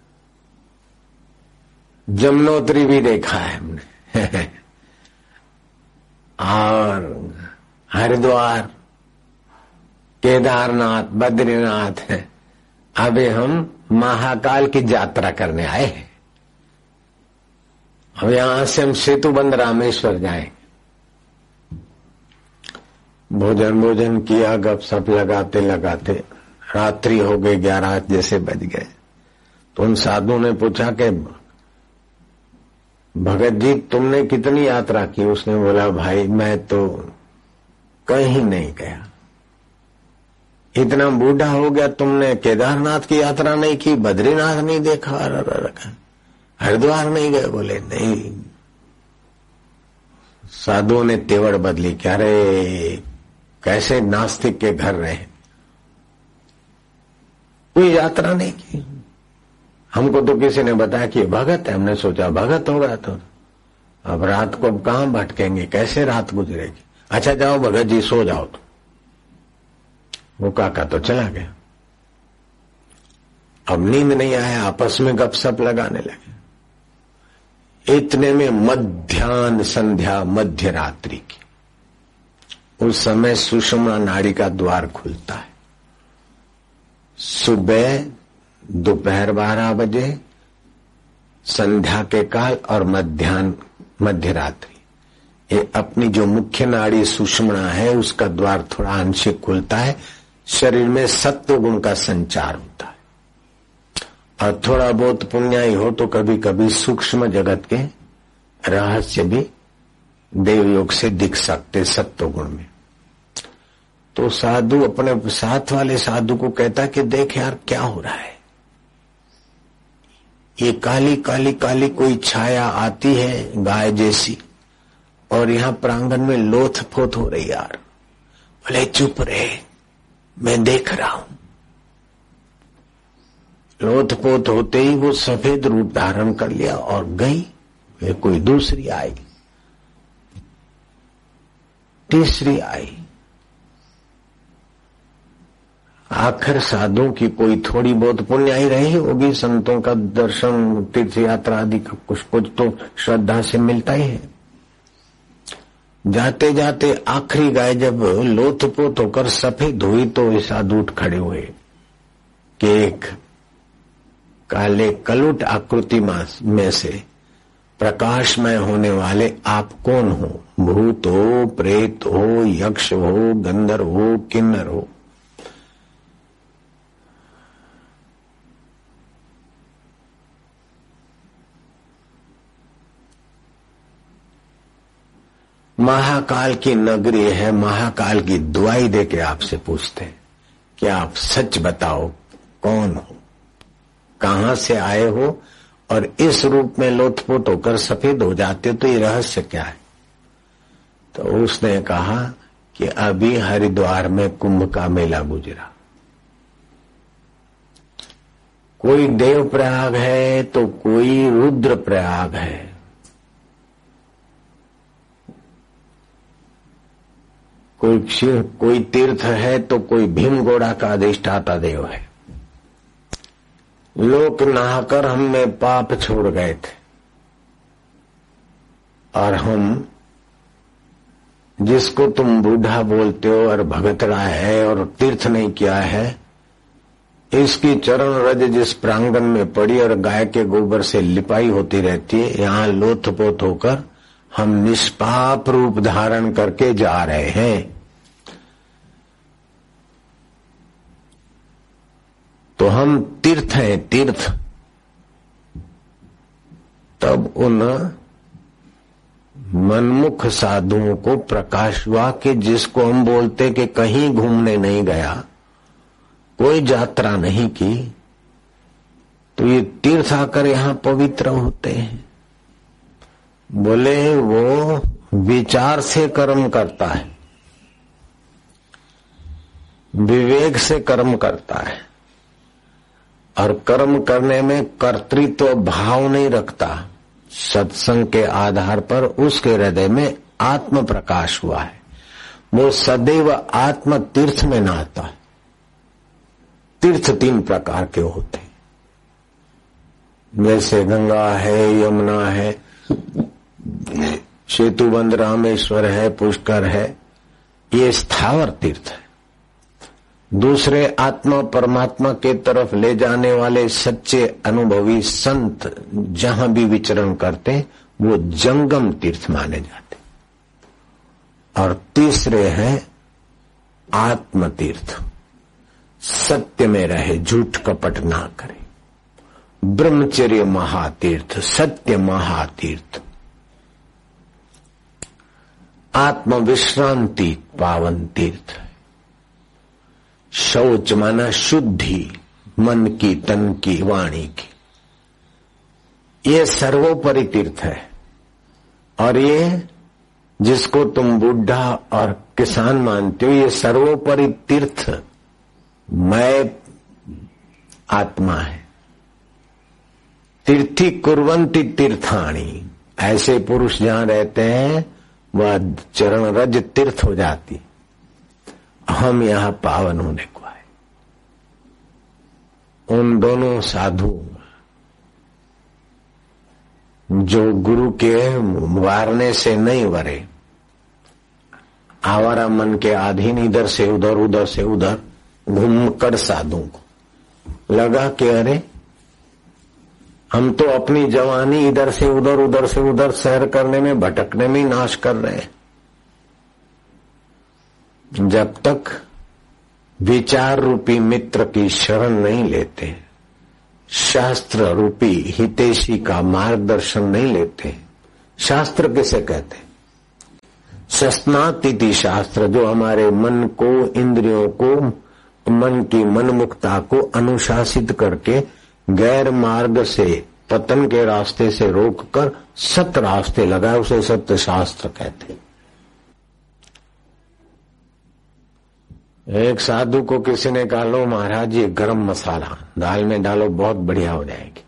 जमुनोत्री भी देखा है हमने और हरिद्वार, केदारनाथ, बद्रीनाथ है। अभी हम महाकाल की यात्रा करने आए हैं। अब यहां से हम सेतु बंद रामेश्वर जाएंगे। भोजन भोजन किया, गपशप लगाते लगाते रात्रि हो गई, ग्यारह जैसे बज गए। तो उन साधुओं ने पूछा कि भगत जी तुमने कितनी यात्रा की? उसने बोला भाई मैं तो कहीं नहीं गया। इतना बूढ़ा हो गया, तुमने केदारनाथ की यात्रा नहीं की, बद्रीनाथ नहीं देखा, हरिद्वार नहीं गए? बोले नहीं। साधुओं ने तेवड़ बदली, क्या रे कैसे नास्तिक के घर रहे, कोई यात्रा नहीं की। हमको तो किसी ने बताया कि भगत है, हमने सोचा भगत होगा, तो अब रात को अब कहां भटकेंगे, कैसे रात गुजरेगी। अच्छा जाओ भगत जी सो जाओ। तो वो काका तो चला गया। अब नींद नहीं आया, आपस में गपशप लगाने लगे। इतने में मध्याह्न संध्या, मध्य रात्रि की, उस समय सुषुम्ना नाड़ी का द्वार खुलता है। सुबह, दोपहर बारह बजे, संध्या के काल और मध्याह्न, मध्य रात्रि, ये अपनी जो मुख्य नाड़ी सुषुम्ना है उसका द्वार थोड़ा आंशिक खुलता है। शरीर में सत्व गुण का संचार होता है, और थोड़ा बहुत पुण्याई हो तो कभी कभी सूक्ष्म जगत के रहस्य भी देवयोग से दिख सकते सत्व गुण में। तो साधु अपने साथ वाले साधु को कहता कि देख यार क्या हो रहा है, ये काली काली काली कोई छाया आती है गाय जैसी, और यहां प्रांगण में लोथ पोथ हो रही यार। बोले चुप रहे, मैं देख रहा हूं। लोथ पोथ होते ही वो सफेद रूप धारण कर लिया और गई। वे कोई दूसरी आई, तीसरी आई, आखिर साधुओं की कोई थोड़ी बहुत पुण्याई रही होगी। संतों का दर्शन, तीर्थ यात्रा आदि का कुछ कुछ तो श्रद्धा से मिलता ही है। जाते जाते आखिरी गाय जब लोथपोत होकर सफेद हुई तो साधु उठ खड़े हुए कि एक काले कलुट आकृति में से प्रकाशमय होने वाले आप कौन हो? भूत हो, प्रेत हो, यक्ष हो, गंधर्व हो, किन्नर हो? महाकाल की नगरी है, महाकाल की दुआई देके आपसे पूछते हैं कि आप सच बताओ कौन हो, कहां से आए हो और इस रूप में लोथपोत होकर सफेद हो जाते हो, तो ये रहस्य क्या है? तो उसने कहा कि अभी हरिद्वार में कुंभ का मेला गुजरा। कोई देव प्रयाग है तो कोई रुद्र प्रयाग है। कोई क्षीर कोई तीर्थ है तो कोई भीमगोड़ा का अधिष्ठाता देव है। लोक नहाकर हम में पाप छोड़ गए थे और हम जिसको तुम बूढ़ा बोलते हो और भगतड़ा है और तीर्थ नहीं किया है, इसकी चरण रज जिस प्रांगण में पड़ी और गाय के गोबर से लिपाई होती रहती है, यहाँ लोथपोत होकर हम निष्पाप रूप धारण करके जा रहे हैं। तो हम तीर्थ हैं, तीर्थ। तब उन मनमुख साधुओं को प्रकाश हुआ कि जिसको हम बोलते कि कहीं घूमने नहीं गया, कोई यात्रा नहीं की, तो ये तीर्थ आकर यहां पवित्र होते हैं। बोले वो विचार से कर्म करता है, विवेक से कर्म करता है और कर्म करने में कर्तृत्व भाव नहीं रखता। सत्संग के आधार पर उसके हृदय में आत्म प्रकाश हुआ है, वो सदैव आत्म तीर्थ में नहाता है। तीर्थ तीन प्रकार के होते हैं, जैसे गंगा है, यमुना है, सेतुबंध रामेश्वर है, पुष्कर है, ये स्थावर तीर्थ है। दूसरे आत्मा परमात्मा के तरफ ले जाने वाले सच्चे अनुभवी संत जहां भी विचरण करते वो जंगम तीर्थ माने जाते। और तीसरे हैं आत्म तीर्थ, सत्य में रहे, झूठ कपट ना करे, ब्रह्मचर्य महातीर्थ, सत्य महातीर्थ, आत्म विश्रांति पावन तीर्थ। शौच माना शुद्धि, मन की, तन की, वाणी की, ये सर्वोपरि तीर्थ है। और ये जिसको तुम बुढ़ा और किसान मानते हो, ये सर्वोपरि तीर्थ मैं आत्मा है। तीर्थी कुर्वन्ति तीर्थाणी, ऐसे पुरुष जहां रहते हैं वह चरण रज तीर्थ हो जाती। हम यहां पावन होने को आए। उन दोनों साधु जो गुरु के वारने से नहीं वरे, आवारा मन के अधीन इधर से उधर उधर से उधर घूमकर साधु को लगा कि अरे हम तो अपनी जवानी इधर से उधर उधर से उधर सैर करने में, भटकने में नाश कर रहे हैं। जब तक विचार रूपी मित्र की शरण नहीं लेते, शास्त्र रूपी हितैषी का मार्गदर्शन नहीं लेते। शास्त्र किसे कहते? शस्नातिथि शास्त्र, जो हमारे मन को, इंद्रियों को, मन की मनमुखता को अनुशासित करके गैर मार्ग से, पतन के रास्ते से रोककर सत रास्ते लगाए, उसे सत्य शास्त्र कहते। एक साधु को किसी ने कहा, लो महाराज ये गरम मसाला दाल में डालो, बहुत बढ़िया हो जाएगी।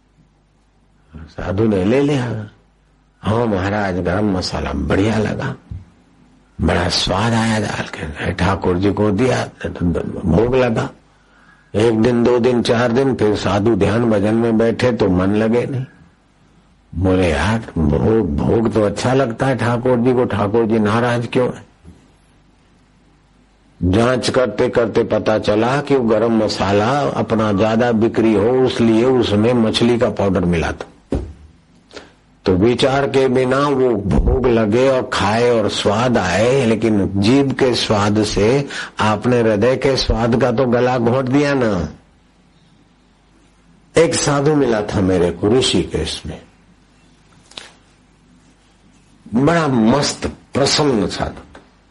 साधु ने ले लिया। हाँ महाराज गरम मसाला बढ़िया लगा, बड़ा स्वाद आया दाल के। ठाकुर जी को दिया, भोग लगा। एक दिन, दो दिन, चार दिन, फिर साधु ध्यान भजन में बैठे तो मन लगे नहीं। बोले यार भोग भोग तो अच्छा लगता है ठाकुर जी को, ठाकुर जी नाराज क्यों है? जांच करते करते पता चला कि वो गरम मसाला अपना ज्यादा बिक्री हो इसलिए उसमें मछली का पाउडर मिला था। तो विचार के बिना वो भोग लगे और खाए और स्वाद आए, लेकिन जीभ के स्वाद से आपने हृदय के स्वाद का तो गला घोंट दिया ना। एक साधु मिला था मेरे को ऋषिकेश में, बड़ा मस्त प्रसन्न साधु।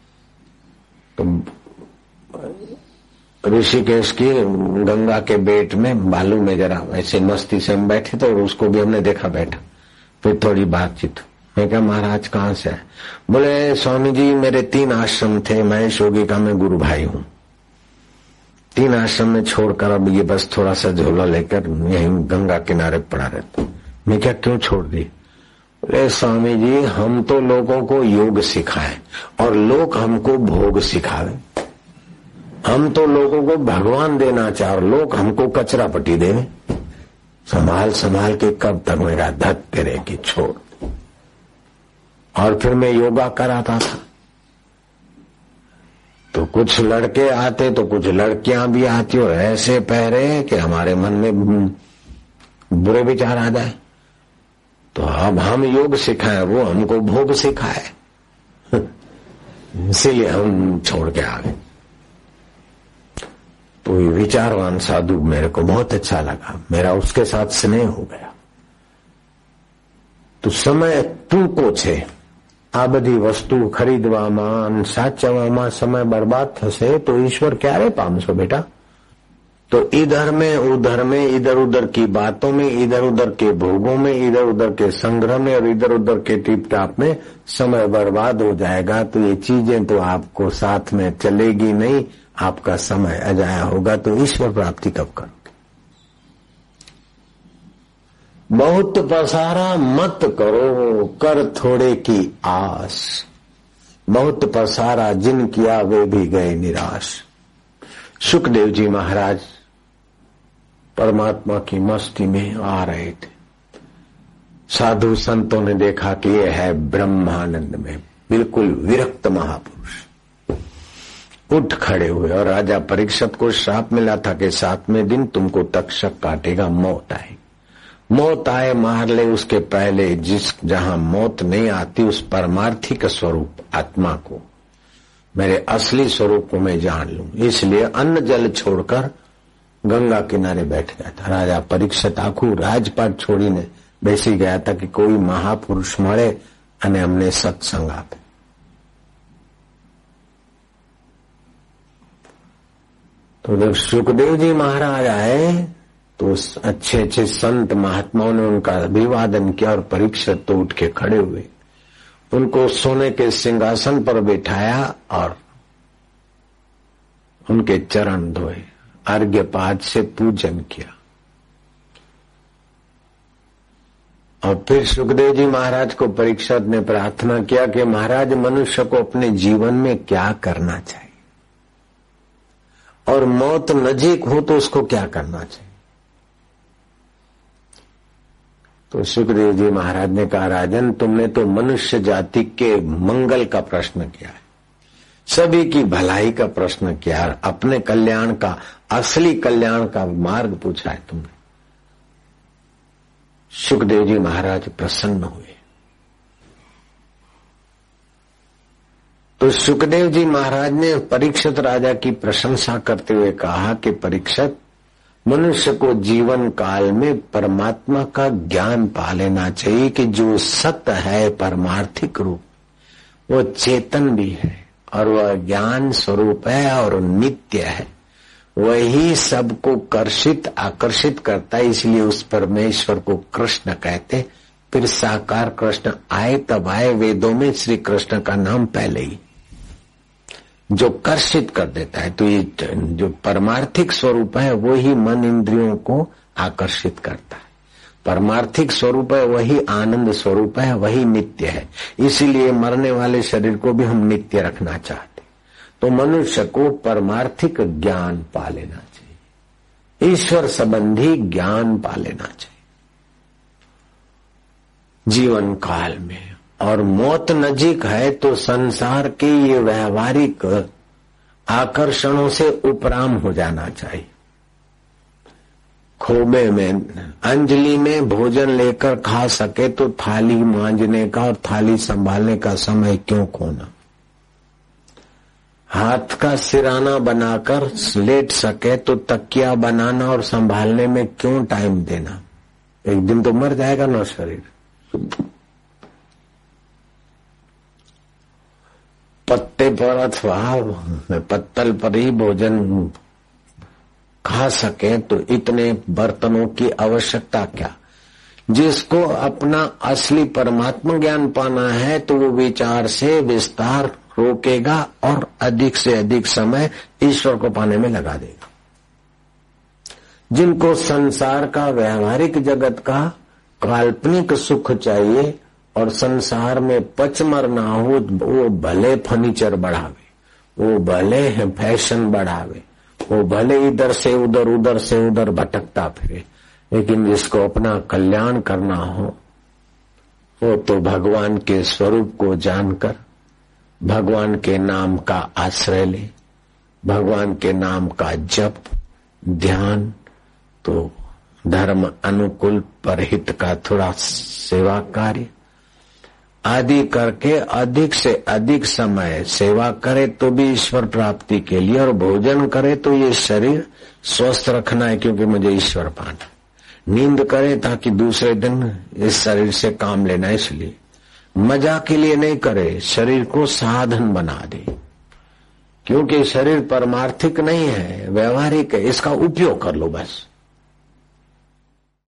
तो ऋषिकेश की गंगा के बेट में बालू में जरा ऐसे मस्ती से हम बैठे थे और उसको भी हमने देखा बैठा। फिर थोड़ी बातचीत। मैं क्या महाराज कहाँ से है? बोले स्वामी जी मेरे तीन आश्रम थे, महेश योगी का मैं गुरु भाई हूँ। तीन आश्रम में छोड़कर अब ये बस थोड़ा सा झोला लेकर यहीं गंगा किनारे पड़ा रहता। मैं क्या क्यों छोड़ दी? बोले स्वामी जी हम तो लोगों को योग सिखाए और लोग हमको भोग सिखावे। हम तो लोगों को भगवान देना चाहे और लोग हमको कचरा पट्टी देवे। संभाल संभाल के कब तक मेरा धक करेगी, छोड़। और फिर मैं योगा कराता था तो कुछ लड़के आते तो कुछ लड़कियां भी आती और ऐसे पहरे कि हमारे मन में बुरे विचार आ जाए। तो अब हम योग सिखाए, वो हमको भोग सिखाए, इसीलिए हम छोड़ के आ गए। तो विचारवान साधु मेरे को बहुत अच्छा लगा, मेरा उसके साथ स्नेह हो गया। तो समय टूंको छे, आ बधी वस्तु खरीदवामां साचववामां समय बर्बाद थशे तो ईश्वर क्यारे पामशो बेटा। तो इधर में उधर में, इधर उधर की बातों में, इधर उधर के भोगों में, इधर उधर के संग्रह में और इधर उधर के टिप टाप में समय बर्बाद हो जाएगा। तो ये चीजें तो आपको साथ में चलेगी नहीं, आपका समय अजाया होगा। तो ईश्वर प्राप्ति कब करोगे? बहुत पसारा मत करो, कर थोड़े की आस। बहुत पसारा जिन किया वे भी गए निराश। सुखदेव जी महाराज परमात्मा की मस्ती में आ रहे थे। साधु संतों ने देखा कि ये है ब्रह्मानंद में बिल्कुल विरक्त महापुरुष। उठ खड़े हुए और राजा परीक्षित को श्राप मिला था कि सातवें दिन तुमको तक्षक काटेगा, मौत आएगी। मौत आए मार ले, उसके पहले जिस जहां मौत नहीं आती उस परमार्थिक स्वरूप आत्मा को, मेरे असली स्वरूप को मैं जान लूं। इसलिए अन्न जल छोड़कर गंगा किनारे बैठ गया था। राजा परीक्षित आखू राजपाट छोड़ीने બેસી ગયા હતા कि कोई महापुरुष મળે અને અમને સત્સંગ આપે। तो जब सुखदेव जी महाराज आए तो अच्छे अच्छे संत महात्माओं ने उनका अभिवादन किया और परीक्षित तो उठ के खड़े हुए, उनको सोने के सिंहासन पर बैठाया और उनके चरण धोए, अर्घ्यपाद से पूजन किया। और फिर सुखदेव जी महाराज को परीक्षित ने प्रार्थना किया कि महाराज मनुष्य को अपने जीवन में क्या करना चाहिए और मौत नजीक हो तो उसको क्या करना चाहिए। तो सुखदेव जी महाराज ने कहा राजन तुमने तो मनुष्य जाति के मंगल का प्रश्न किया है, सभी की भलाई का प्रश्न किया, अपने कल्याण का असली कल्याण का मार्ग पूछा है तुमने। सुखदेव जी महाराज प्रसन्न हुए। तो सुखदेव जी महाराज ने परीक्षित राजा की प्रशंसा करते हुए कहा कि परीक्षित मनुष्य को जीवन काल में परमात्मा का ज्ञान पा लेना चाहिए कि जो सत्य है परमार्थिक रूप वो चेतन भी है और वह ज्ञान स्वरूप है और नित्य है, वही सबको कर्षित आकर्षित करता है। इसलिए उस परमेश्वर को कृष्ण कहते। फिर साकार कृष्ण आए तब आए, वेदों में श्री कृष्ण का नाम पहले ही, जो कर्षित कर देता है। तो ये जो परमार्थिक स्वरूप है वही मन इंद्रियों को आकर्षित करता है। परमार्थिक स्वरूप है वही आनंद स्वरूप है, वही नित्य है। इसीलिए मरने वाले शरीर को भी हम नित्य रखना चाहते। तो मनुष्य को परमार्थिक ज्ञान पा लेना चाहिए, ईश्वर संबंधी ज्ञान पा लेना चाहिए। जीवन काल में, और मौत नजीक है तो संसार के ये व्यवहारिक आकर्षणों से उपराम हो जाना चाहिए। खोबे में अंजलि में भोजन लेकर खा सके तो थाली मांजने का और थाली संभालने का समय क्यों खोना। हाथ का सिराना बनाकर लेट सके तो तकिया बनाना और संभालने में क्यों टाइम देना। एक दिन तो मर जाएगा ना शरीर। पत्ते पर अथवा पत्तल पर ही भोजन खा सके तो इतने बर्तनों की आवश्यकता क्या। जिसको अपना असली परमात्मा ज्ञान पाना है तो वो विचार से विस्तार रोकेगा और अधिक से अधिक समय ईश्वर को पाने में लगा देगा। जिनको संसार का व्यवहारिक जगत का काल्पनिक सुख चाहिए और संसार में पचमर ना हो, वो भले फर्नीचर बढ़ावे, वो भले फैशन बढ़ावे, वो भले इधर से उधर उधर से उधर भटकता फिरे, लेकिन जिसको अपना कल्याण करना हो वो तो भगवान के स्वरूप को जानकर भगवान के नाम का आश्रय ले, भगवान के नाम का जप ध्यान, तो धर्म अनुकूल परहित का थोड़ा सेवा कार्य आदि करके अधिक से अधिक समय सेवा करे तो भी ईश्वर प्राप्ति के लिए, और भोजन करे तो ये शरीर स्वस्थ रखना है क्योंकि मुझे ईश्वर पाना। नींद करे ताकि दूसरे दिन इस शरीर से काम लेना, इसलिए मजा के लिए नहीं करे, शरीर को साधन बना दे। क्योंकि शरीर परमार्थिक नहीं है, व्यवहारिक है, इसका उपयोग कर लो बस।